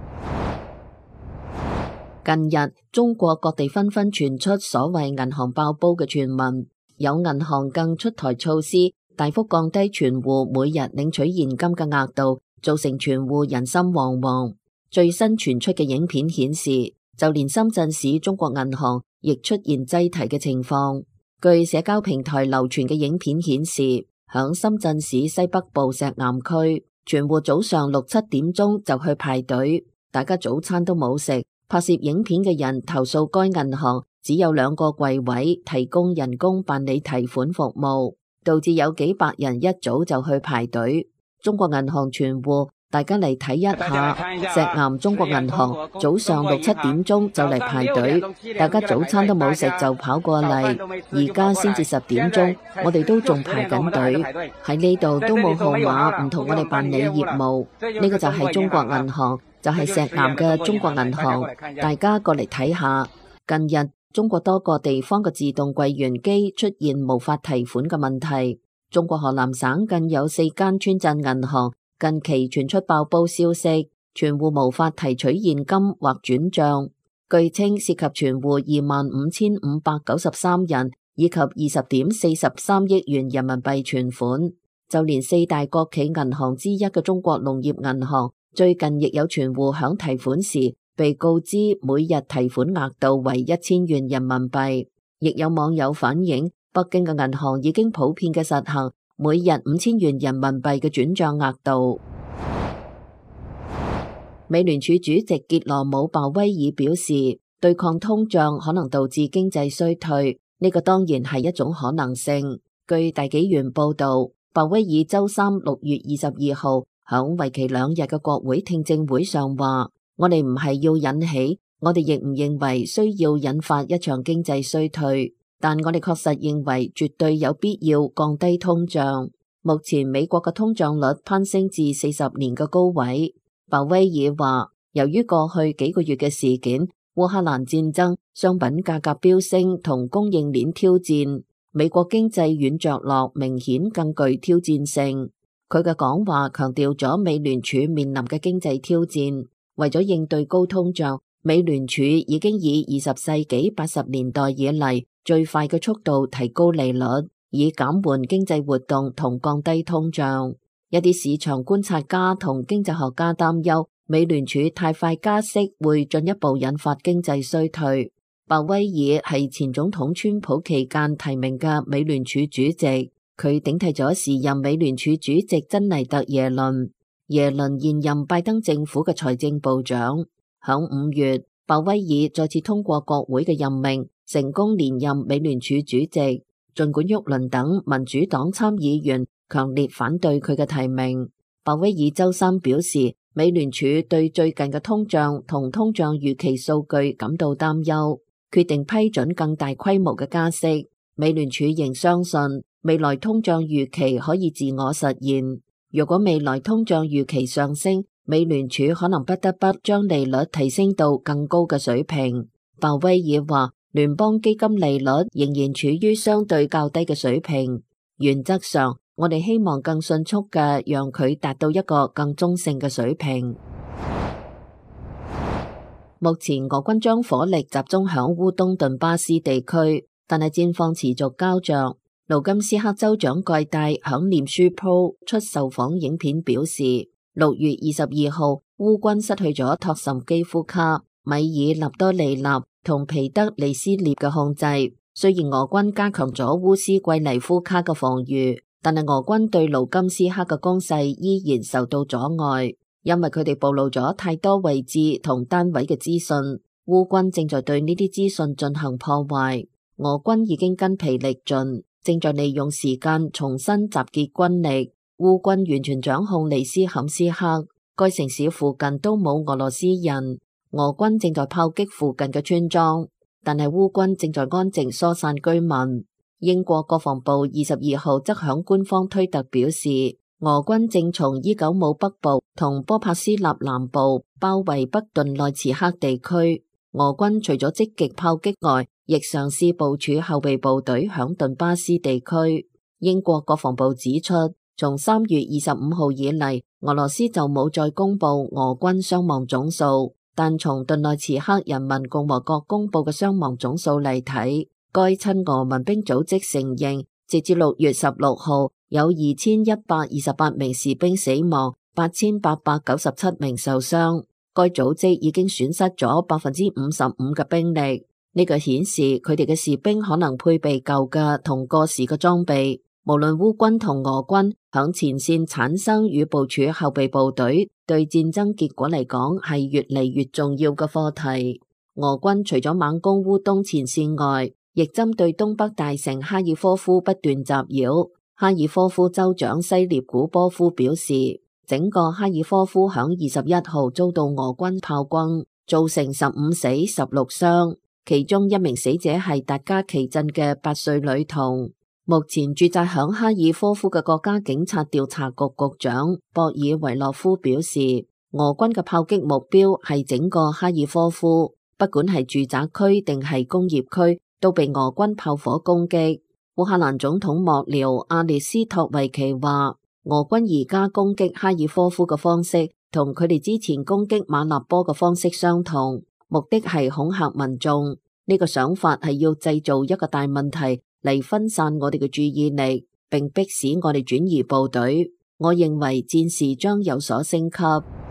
S6: 近日，中國各地紛紛傳出所謂銀行爆煲嘅傳聞，有銀行更出台措施，大幅降低存戶每日領取現金嘅額度，造成存戶人心惶惶。最新傳出嘅影片顯示，就連深圳市中國銀行亦出現擠提嘅情況。據社交平台流傳嘅影片顯示，響深圳市西北部石岩區，存戶早上六七點鐘就去排隊，大家早餐都冇食。拍攝影片嘅人投訴該銀行只有兩個櫃位提供人工辦理提款服務，導致有幾百人一早就去排隊。中國銀行存戶，大家嚟睇一下，石岩中國銀行早上六七點鐘就嚟排隊，大家早餐都冇食就跑過嚟，而家先至十點鐘，我哋都仲排緊隊，喺呢度都冇號碼，唔同我哋辦理業務。呢個就係中國銀行，就係石岩嘅中國銀行，大家過嚟睇下。近日，中國多個地方嘅自動櫃員機出現無法提款嘅問題。中國河南省近有四間村鎮銀行近期傳出爆煲消息，存戶無法提取現金或轉賬。據稱涉及存戶二萬五千五百九十三人，以及二十點四十三億元人民幣存款。就連四大國企銀行之一嘅中國農業銀行，最近亦有存戶響提款時被告知每日提款額度為一千元人民幣。亦有網友反映，北京嘅銀行已經普遍嘅實行每日五千元人民幣嘅轉賬額度。美聯儲主席傑羅姆鮑威爾表示，對抗通脹可能導致經濟衰退，呢、這個當然係一種可能性。據大紀元報道，鮑威爾周三六月二十二號響為期兩日嘅國會聽證會上話，我哋唔係要引起，我哋亦唔認為需要引發一場經濟衰退，但我哋確實認為絕對有必要降低通脹。目前美國嘅通脹率攀升至四十年嘅高位。鮑威爾話，由於過去幾個月嘅事件，烏克蘭戰爭、商品價格飆升同供應鏈挑戰，美國經濟軟着陸明顯更具挑戰性。佢嘅講話強調咗美聯儲面臨嘅經濟挑戰。為咗應對高通脹，美聯儲已經以二十世紀八十年代以嚟最快嘅速度提高利率，以減緩經濟活動同降低通脹。一啲市場觀察家同經濟學家擔憂，美聯儲太快加息會進一步引發經濟衰退。鮑威爾係前總統川普期間提名嘅美聯儲主席，佢頂替咗時任美聯儲主席珍妮特耶倫。耶倫現任拜登政府嘅財政部長。響五月，鮑威爾再次通過國會嘅任命，成功連任美聯儲主席。儘管沃倫等民主黨參議員強烈反對佢嘅提名，鮑威爾周三表示，美聯儲對最近嘅通脹同通脹預期數據感到擔憂，決定批准更大規模嘅加息。美聯儲仍相信未來通脹預期可以自我實現。如果未來通脹預期上升，美聯儲可能不得不將利率提升到更高嘅水平。鮑威爾話，聯邦基金利率仍然處於相對較低嘅水平。原則上，我哋希望更迅速嘅讓佢達到一個更中性嘅水平。目前俄軍將火力集中響烏東頓巴斯地區，但係戰況持續膠着。盧甘斯克州長蓋戴響臉書鋪出受訪影片表示，六月二十二號烏軍失去咗托什基夫卡、米爾納多利納同皮德利斯涅嘅控制。雖然俄軍加強咗烏斯季尼夫卡嘅防禦，但係俄軍對盧甘斯克嘅攻勢依然受到阻礙。 因為佢哋暴露咗太多位置同單位嘅資訊。烏軍正在對呢啲資訊進行破壞，俄軍已經筋疲力盡，正在利用時間重新集結軍力。烏軍完全掌控利斯坎斯克，該城市附近都冇俄羅斯人。俄軍正在炮擊附近嘅村莊，但係烏軍正在安靜疏散居民。英國國防部二十二號則響官方推特表示，俄軍正從伊久姆北部同波帕斯納南部包圍北頓內茨克地區。俄軍除咗積極炮擊外，亦嘗試部署後備部隊響頓巴斯地區。英國國防部指出，從三月二十五號以嚟，俄羅斯就冇再公布俄軍傷亡總數，但從頓內茨克人民共和國公布嘅傷亡總數嚟睇，該親俄民兵組織承認，截至六月十六號有二千一百二十八名士兵死亡，八千八百九十七名受傷。該組織已經損失咗百分之五十五嘅兵力，呢個顯示佢哋嘅士兵可能配備舊嘅同過時嘅裝備。無論烏軍同俄軍響前線產生與部署後備部隊，對戰爭結果嚟講係越嚟越重要嘅課題。俄軍除咗猛攻烏東前線外，亦針對東北大城哈爾科夫不斷襲擾。哈爾科夫州長西列古波夫表示，整個哈爾科夫響二十一號遭到俄軍炮轟，造成十五死十六傷，其中一名死者係達加奇鎮嘅八歲女童。目前駐紮響哈爾科夫嘅國家警察調查局局長博爾維洛夫表示，俄軍嘅炮擊目標係整個哈爾科夫，不管係住宅區定係工業區，都被俄軍炮火攻擊。烏克蘭總統幕僚阿列斯托維奇話，俄軍而家攻擊哈爾科夫嘅方式同佢哋之前攻擊馬納波嘅方式相同，目的係恐嚇民眾。呢個想法係要製造一個大問題嚟分散我哋嘅注意力，並迫使我哋轉移部隊。我認為戰事將有所升級。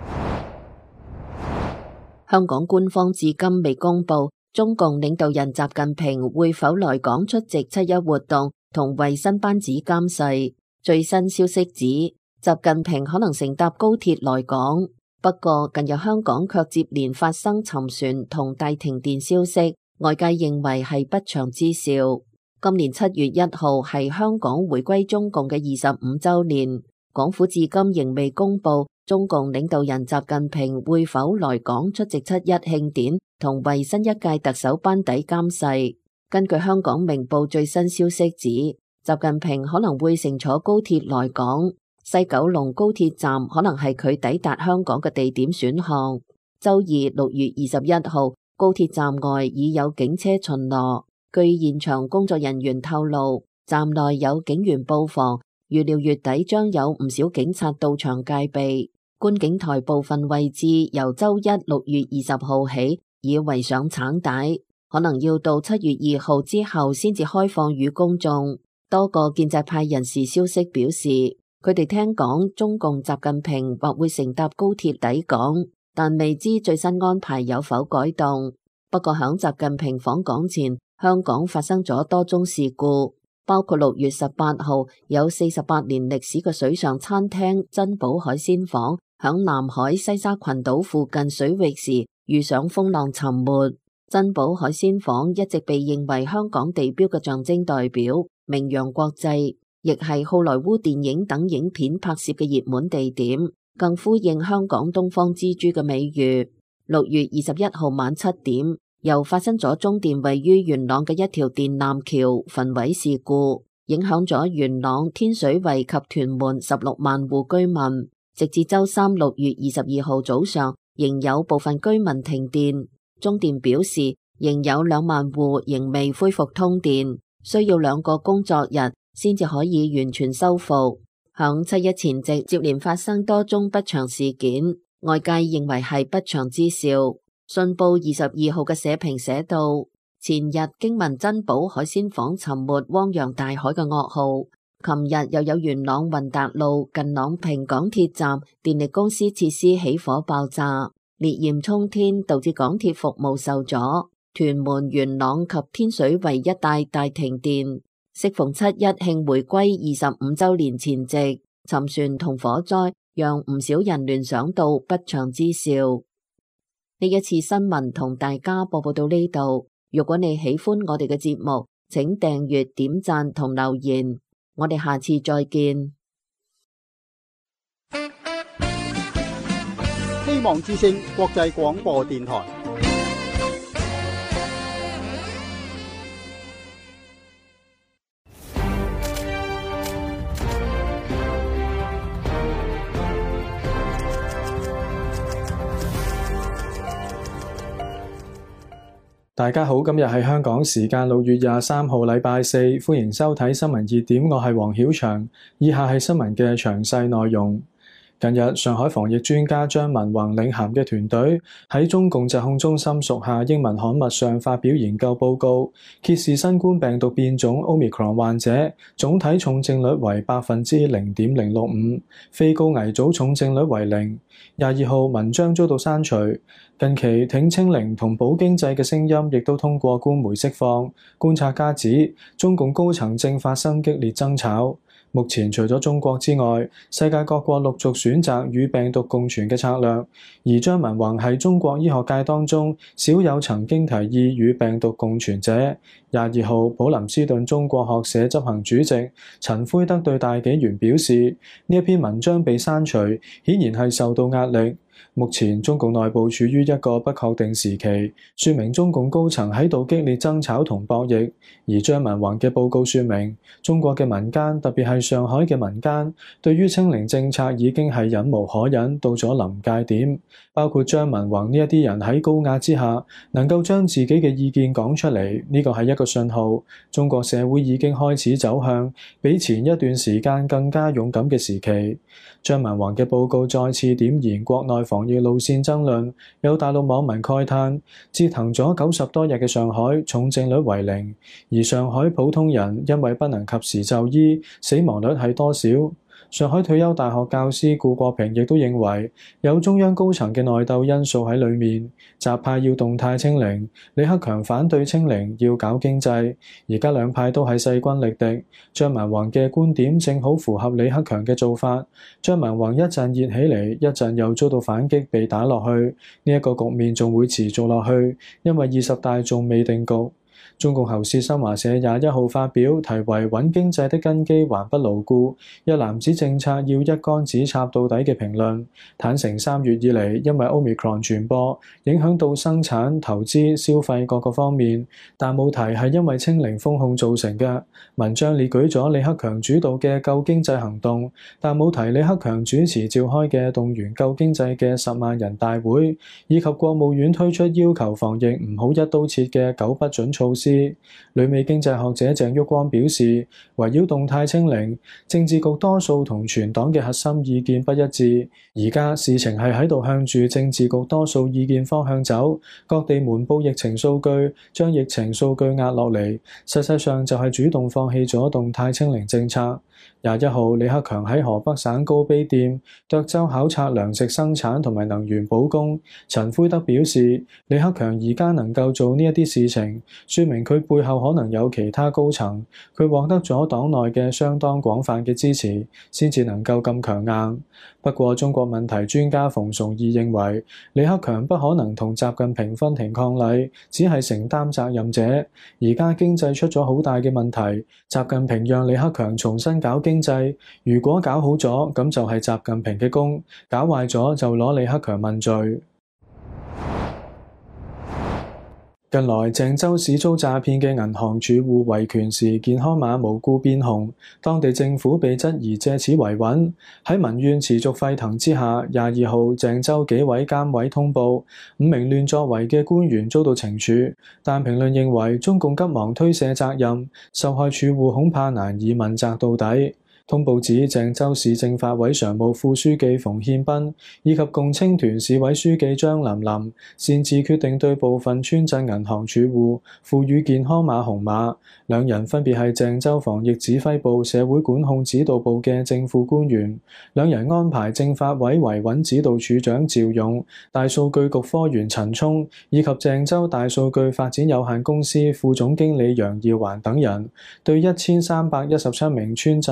S6: 香港官方至今未公布中共領導人習近平會否來港出席七一活動同為新班子監誓。最新消息指，習近平可能乘搭高鐵來港，不過近日香港卻接連發生沉船同大停電消息，外界認為係不祥之兆。今年七月一號係香港回歸中共嘅二十五週年，港府至今仍未公布中共領導人習近平會否來港出席七一慶典同為新一屆特首班底監誓。根據香港明報最新消息指，習近平可能會乘坐高鐵來港，西九龍高鐵站可能係佢抵達香港嘅地點選項。週二六月二十一號，高鐵站外已有警車巡邏。據現場工作人員透露，站內有警員布防，預料月底將有唔少警察到場戒備。觀景台部分位置由週一六月二十號起已圍上橙帶，可能要到七月二號之後先至開放予公眾。多個建制派人士消息表示，佢哋聽講中共習近平或會乘搭高鐵抵港，但未知最新安排有否改動。不過響習近平訪港前，香港發生咗多宗事故，包括六月十八號有四十八年歷史嘅水上餐廳珍寶海鮮舫響南海西沙群島附近水域時遇上風浪沉沒。珍寶海鮮舫一直被認為香港地標嘅象徵代表，名揚國際，亦係好萊塢電影等影片拍攝嘅熱門地點，更呼應香港東方之珠嘅美譽。六月二十一號晚七點，又發生咗中電位於元朗嘅一條電纜橋焚毀事故，影響咗元朗、天水圍及屯門十六萬戶居民。直至周三六月二十二號早上，仍有部分居民停電。中電表示，仍有兩萬戶仍未恢復通電，需要兩個工作日先至可以完全修復。響七一前夕，接連發生多宗不祥事件，外界認為係不祥之兆。信報二十二號嘅社評寫道：前日驚聞珍寶海鮮舫沉沒汪洋大海嘅噩耗，琴日又有元朗雲達路近朗屏港鐵站電力公司設施起火爆炸，烈焰衝天，導致港鐵服務受阻，屯門、元朗及天水圍一帶大停電。適逢七一慶回歸二十五週年前夕，沉船同火災讓唔少人聯想到不祥之兆。呢一次新聞同大家播報到呢度。如果你喜歡我哋嘅節目，請訂閱、點讚同留言。我哋下次再見。
S4: 希望之聲國際廣播電台。
S7: 大家好，今日係香港時間六月廿三號禮拜四，歡迎收睇新聞熱點，我係黃曉翔。以下係新聞嘅詳細內容。近日，上海防疫專家張文宏領銜嘅團隊喺中共疾控中心屬下英文刊物上發表研究報告，揭示新冠病毒變種 Omicron 患者總體重症率為百分之零點零六五，非高危組重症率為零。廿二號文章遭到刪除。近期挺清零同保經濟嘅聲音亦都通過官媒釋放。觀察家指，中共高層正發生激烈爭吵。目前除咗中國之外，世界各國陸續選擇與病毒共存嘅策略，而張文宏係中國醫學界當中少有曾經提議與病毒共存者。廿二號，普林斯頓中國學社執行主席陳輝德對大紀元表示，呢一篇文章被刪除，顯然係受到壓力。目前中共內部處於一個不確定時期，說明中共高層喺度激烈爭吵同博弈。而張文宏嘅報告說明，中國嘅民間，特別係上海嘅民間，對於清零政策已經係忍無可忍，到咗臨界點。包括張文宏呢一啲人喺高壓之下，能夠將自己嘅意見講出嚟，呢個係一個信號。中國社會已經開始走向比前一段時間更加勇敢嘅時期。張文宏嘅報告再次點燃國內防疫路線爭論，有大陸網民慨嘆，折騰咗九十多日嘅上海重症率為零，而上海普通人因為不能及時就醫，死亡率係多少？上海退休大學教師顧國平亦都認為，有中央高層嘅內鬥因素喺裡面。習派要動態清零，李克強反對清零，要搞經濟。而家兩派都係勢均力敵。張文宏嘅觀點正好符合李克強嘅做法。張文宏一陣熱起嚟，一陣又遭到反擊，被打落去。呢一個局面仲會持續落去，因為二十大仲未定局。中共喉舌新華社廿一號發表題為《穩經濟的根基還不牢固》，一籃子政策要一竿子插到底嘅評論，坦承三月以嚟因為 Omicron 傳播影響到生產、投資、消費各個方面，但冇提係因為清零封控造成嘅。文章列舉咗李克強主導嘅救經濟行動，但冇提李克強主持召開嘅動員救經濟嘅十萬人大會，以及國務院推出要求防疫唔好一刀切嘅九不準措施。旅美經濟學者鄭旭光表示，圍繞動態清零，政治局多數同全黨嘅核心意見不一致。而家事情係喺度向住政治局多數意見方向走，各地瞞報疫情數據，將疫情數據壓落嚟，實際上就係主動放棄咗動態清零政策。廿一號，李克強喺河北省高碑店、涿州考察糧食生產同埋能源保供。陳輝德表示，李克強而家能夠做呢一啲事情，說明佢背後可能有其他高層，佢獲得咗黨內嘅相當廣泛嘅支持，先至能夠咁強硬。不過，中國問題專家馮崇義認為，李克強不可能同習近平分庭抗禮，只係承擔責任者。而家經濟出咗好大嘅問題，習近平讓李克強重新搞經濟，如果搞好咗，咁就係習近平嘅功；搞壞咗就攞李克強問罪。近來鄭州市遭詐騙嘅銀行儲戶維權時，健康碼無故變紅，當地政府被質疑借此維穩。喺民怨持續沸騰之下，廿二號鄭州紀委監委通報五名亂作為嘅官員遭到懲處，但評論認為中共急忙推卸責任，受害儲戶恐怕難以問責到底。通報指鄭州市政法委常務副書記馮憲斌以及共青團市委書記張林林擅自決定對部分村鎮銀行儲戶賦予健康碼紅碼，兩人分別係鄭州防疫指揮部社會管控指導部嘅正副官員，兩人安排政法委維穩指導處長趙勇、大數據局科員陳聰以及鄭州大數據發展有限公司副總經理楊耀環等人，對一千三百一十七名村鎮銀行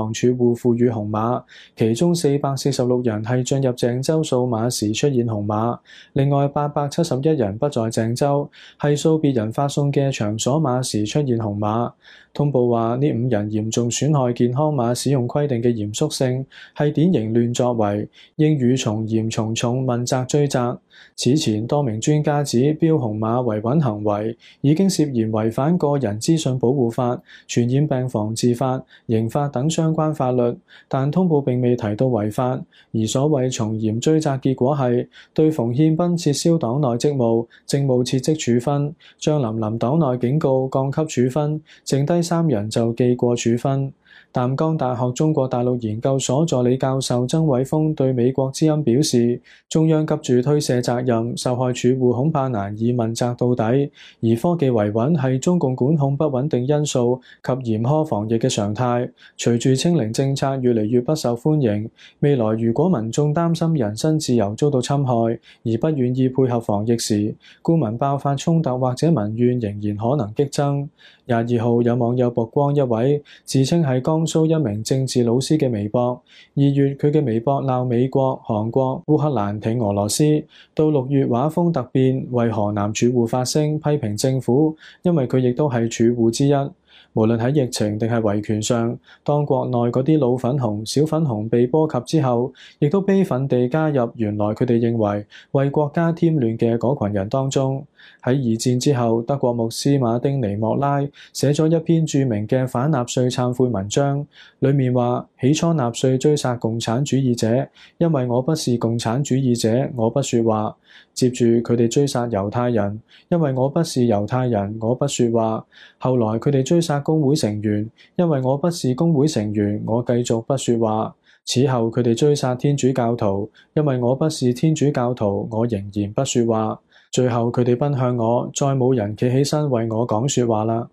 S7: 行儲戶賦予紅碼，其中四百四十六人係進入鄭州掃碼時出現紅碼，另外八百七十一人不在鄭州，係掃別人發送嘅場所碼時出現紅碼。通報話呢五人嚴重損害健康碼使用規定嘅嚴肅性，係典型亂作為，應予從嚴從重問責追責。此前多名專家指標紅碼違允行為已經涉嫌違反個人資訊保護法、傳染病防治法、刑法等相關法律，但通報並未提到違法，而所謂從嚴追責結果係對馮憲斌撤銷黨內職務、政務撤職處分，張林林黨內警告降級處分，剩低三人就記過處分。淡江大學中國大陸研究所助理教授曾偉峰對美國之音表示，中央急住推卸責任，受害儲戶恐怕難以問責到底，而科技維穩係中共管控不穩定因素及嚴苛防疫嘅常態。隨住清零政策越嚟越不受歡迎，未來如果民眾擔心人身自由遭到侵害，而不願意配合防疫時，顧民爆發衝突或者民怨仍然可能激增。廿二號有網友曝光一位自稱係江蘇一名政治老師嘅微博，二月佢嘅微博鬧美國、韓國、烏克蘭挺俄羅斯，到六月畫風突變，為河南儲戶發聲，批評政府，因為佢亦都係儲戶之一。無論喺疫情定係維權上，當國內嗰啲老粉紅、小粉紅被波及之後，亦都悲憤地加入原來佢哋認為為國家添亂嘅嗰群人當中。喺二戰之後，德國牧師馬丁尼莫拉寫咗一篇著名嘅反納粹懺悔文章，裡面話：起初納粹追殺共產主義者，因為我不是共產主義者，我不說話。接住佢哋追殺猶太人，因為我不是猶太人，我不說話。後來佢哋追殺工會成員，因為我不是工會成員，我繼續不說話。此後佢哋追殺天主教徒，因為我不是天主教徒，我仍然不說話。最後佢哋奔向我，再冇人企起身為我講說話啦。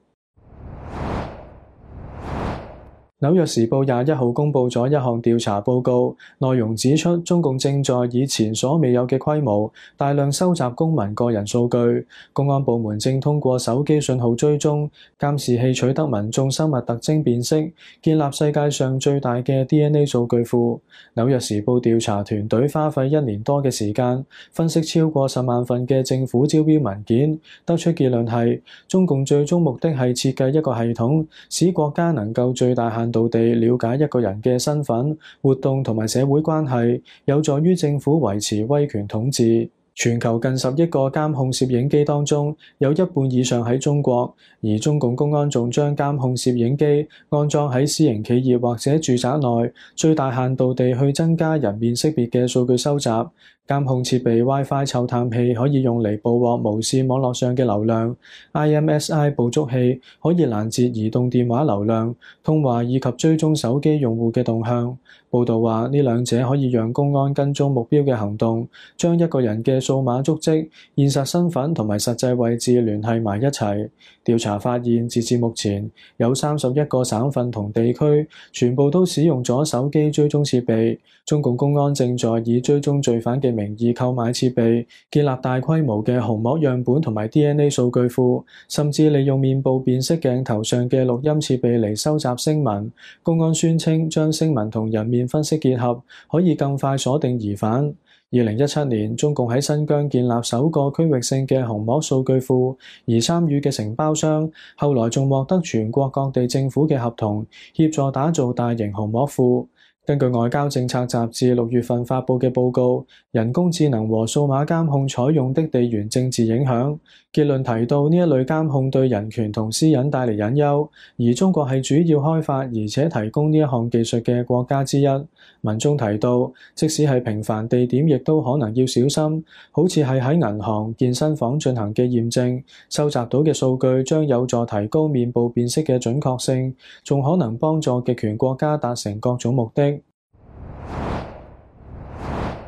S7: 紐約時報廿一號公佈咗一項調查報告，內容指出中共正在以前所未有嘅規模大量收集公民個人數據。公安部門正通過手機信號追蹤、監視器取得民眾生物特徵辨識，建立世界上最大嘅 D N A 數據庫。紐約時報調查團隊花費一年多嘅時間，分析超過十萬份嘅政府招標文件，得出結論係中共最終目的係設計一個系統，使國家能夠最大限度地了解一個人嘅身份、活動同埋社會關係，有助於政府維持威權統治。全球近十億個監控攝影機當中，有一半以上喺中國，而中共公安仲將監控攝影機安裝喺私營企業或者住宅內，最大限度地去增加人面識別嘅數據收集。監控設備 WiFi 嗅探器可以用嚟捕獲無線網絡上嘅流量 ，I M S I 捕捉器可以攔截移動電話流量、通話以及追蹤手機用戶嘅動向。報導話，呢兩者可以讓公安跟蹤目標嘅行動，將一個人嘅數碼足跡、現實身份同埋實際位置聯繫埋一齊。調查發現，截至目前，有三十一個省份同地區全部都使用咗手機追蹤設備。中共公安正在以追蹤罪犯嘅名義購買設備，建立大規模嘅虹膜樣本同埋 D N A 數據庫，甚至利用面部辨識鏡頭上嘅錄音設備嚟收集聲紋。公安宣稱將聲紋同人面分析結合，可以更快鎖定疑犯。二零一七年，中共喺新疆建立首個區域性嘅虹膜數據庫，而參與嘅承包商後來仲獲得全國各地政府嘅合同，協助打造大型虹膜庫。根據外交政策雜誌六月份發布嘅報告，人工智能和數碼監控採用的地緣政治影響，結論提到呢一類監控對人權同私隱帶嚟隱憂，而中國係主要開發而且提供呢一項技術嘅國家之一。文中提到，即使係平凡地點，亦都可能要小心，好似係喺銀行、健身房進行嘅驗證，收集到嘅數據將有助提高面部辨識嘅準確性，仲可能幫助極權國家達成各種目的。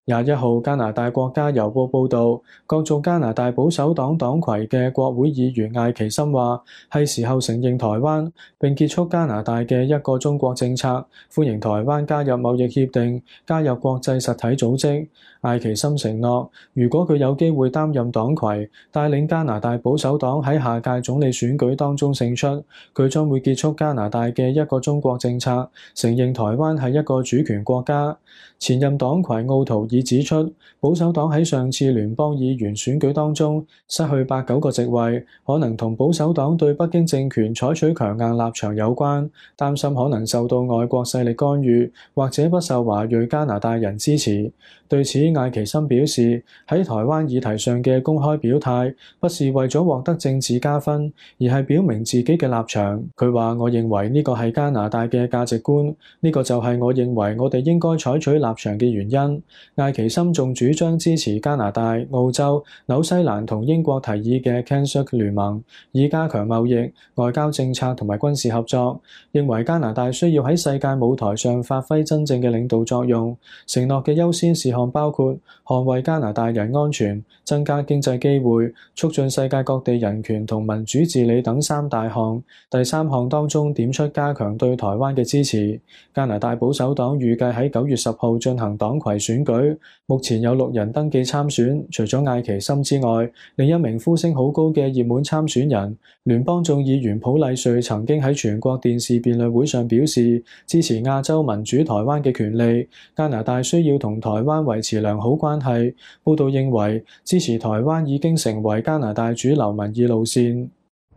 S7: 廿一號，加拿大國家郵報報導，角逐加拿大保守黨黨魁嘅國會議員艾奇森話：係時候承認台灣並結束加拿大嘅一個中國政策，歡迎台灣加入貿易協定、加入國際實體組織。艾奇森承諾，如果佢有機會擔任黨魁，帶領加拿大保守黨喺下屆總理選舉當中勝出，佢將會結束加拿大嘅一個中國政策，承認台灣係一個主權國家。前任黨魁奧圖爾指出，保守黨喺上次聯邦議員選舉當中失去八九個席位，可能同保守黨對北京政權採取強硬立場有關，擔心可能受到外國勢力干預，或者不受華裔加拿大人支持。對此，艾奇森表示，喺台灣議題上嘅公開表態，不是為咗獲得政治加分，而係表明自己嘅立場。佢話：我認為呢個係加拿大嘅價值觀，呢個就係我認為我哋應該採取立場嘅原因。艾奇森仲主張支持加拿大、澳洲、紐西蘭同英國提議嘅 CANZUK 聯盟，以加強貿易、外交政策同埋軍事合作。認為加拿大需要喺世界舞台上發揮真正嘅領導作用。承諾嘅優先事項包括捍衛加拿大人安全、增加經濟機會、促進世界各地人權同民主治理等三大項。第三項當中點出加強對台灣嘅支持。加拿大保守黨預計喺九月十號進行黨魁選舉，目前有六人登記參選，除咗艾奇森之外，另一名呼聲好高嘅熱門參選人聯邦眾議員普禮瑞曾經喺全國電視辯論會上表示支持亞洲民主台灣嘅權利。加拿大需要同台灣維持良好關係。報道認為支持台灣已經成為加拿大主流民意路線。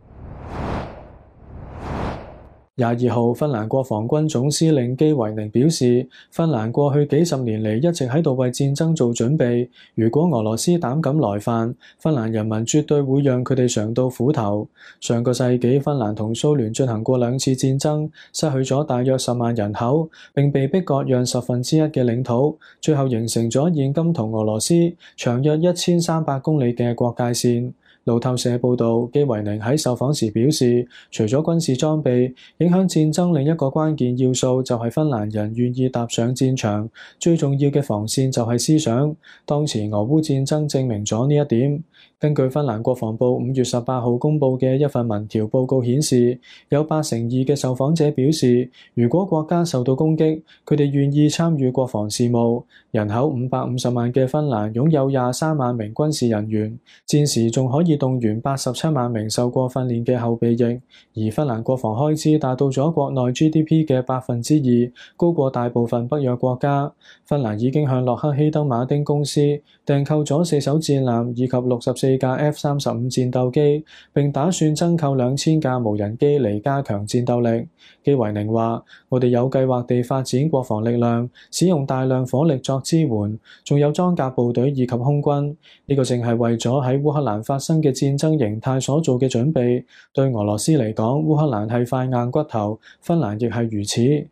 S7: 廿二號，芬蘭國防軍總司令基維寧表示，芬蘭過去幾十年嚟一直喺度為戰爭做準備。如果俄羅斯膽敢來犯，芬蘭人民絕對會讓佢哋嘗到苦頭。上個世紀，芬蘭同蘇聯進行過兩次戰爭，失去咗大約十萬人口，並被迫割讓十分之一嘅領土，最後形成咗現今同俄羅斯長約一千三百公里嘅國界線。路透社報導，基維寧喺受訪時表示，除咗軍事裝備，影響戰爭另一個關鍵要素就係芬蘭人願意踏上戰場，最重要嘅防線就係思想。當前俄烏戰爭證明咗呢一點。根據芬蘭國防部五月十八號公佈嘅一份民調報告顯示，有八成二嘅受訪者表示，如果國家受到攻擊，佢哋願意參與國防事務。人口五百五十萬嘅芬蘭擁有廿三萬名軍事人員，戰時仲可以動員八十七萬名受過訓練嘅後備役，而芬蘭國防開支達到咗國內 G D P 嘅百分之二，高過大部分北約國家。芬蘭已經向洛克希德馬丁公司訂購咗四艘戰艦以及六十四架 F 三十五戰鬥機，並打算增購兩千架無人機嚟加強戰鬥力。基維寧話：我哋有計劃地發展國防力量，使用大量火力作支援，仲有裝甲部隊以及空軍。呢個正係為咗喺烏克蘭發生嘅戰爭形態所做嘅準備。對俄羅斯嚟講，烏克蘭係塊硬骨頭，芬蘭亦係如此。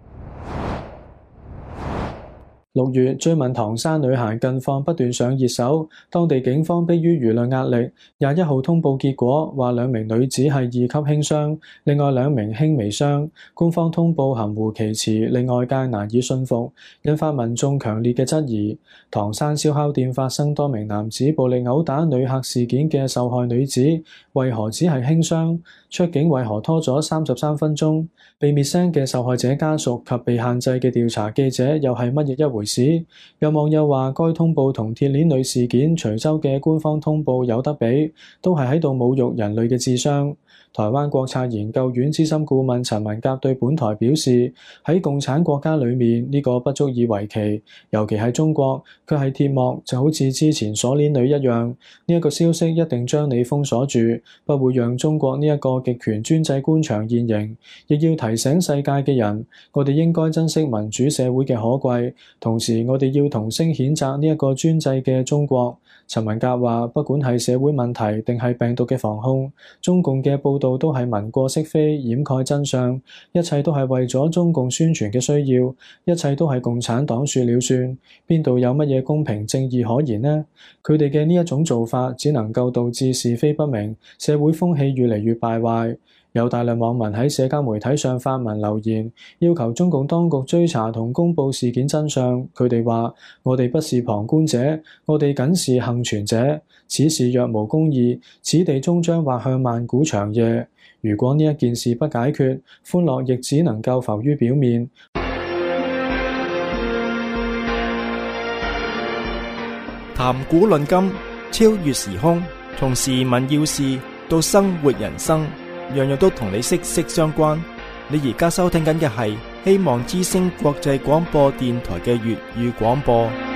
S7: 六月，追問唐山女孩近況不斷上熱搜，當地警方迫於輿論壓力，廿一號通報結果，話兩名女子係二級輕傷，另外兩名輕微傷。官方通報含糊其辭，令外界難以信服，引發民眾強烈嘅質疑。唐山燒烤店發生多名男子暴力毆打女客事件嘅受害女子，為何只係輕傷？出境為何拖咗三十三分鐘？被滅聲嘅受害者家屬及被限制嘅調查記者又係乜嘢一回事？有網友話，該通報同鐵鏈女事件徐州嘅官方通報有得比，都係喺度侮辱人類嘅智商。台灣國策研究院資深顧問陳文甲對本台表示，喺共產國家裏面，呢個不足以為奇，尤其係中國，佢係鐵幕，就好似之前鎖鏈女一樣。呢一個消息一定將你封鎖住，不會讓中國呢一個極權專制官場現形。亦要提醒世界嘅人，我哋應該珍惜民主社會嘅可貴，同時我哋要同聲譴責呢一個專制嘅中國。陳文甲話，不管係社會問題定係病毒嘅防控，中共嘅報道都係文過飾非，掩蓋真相，一切都係為咗中共宣傳嘅需要，一切都係共產黨說了算，邊度有乜嘢公平正義可言呢？佢哋嘅呢一種做法只能夠導致是非不明，社會風氣越嚟越敗壞。有大量網民喺社交媒體上發文留言，要求中共當局追查同公佈事件真相。 上，佢哋話：我哋不是旁觀者，我哋僅是幸存者。此事若無公義，此地終將滑向萬古長夜。如果呢一件事不解決，歡樂亦只能夠浮於表面。
S1: 談古論今，超越時空，從時聞要事到生活人生，樣樣都同你息息相關。你而家收聽緊嘅係希望之聲國際廣播電台嘅粵語廣播。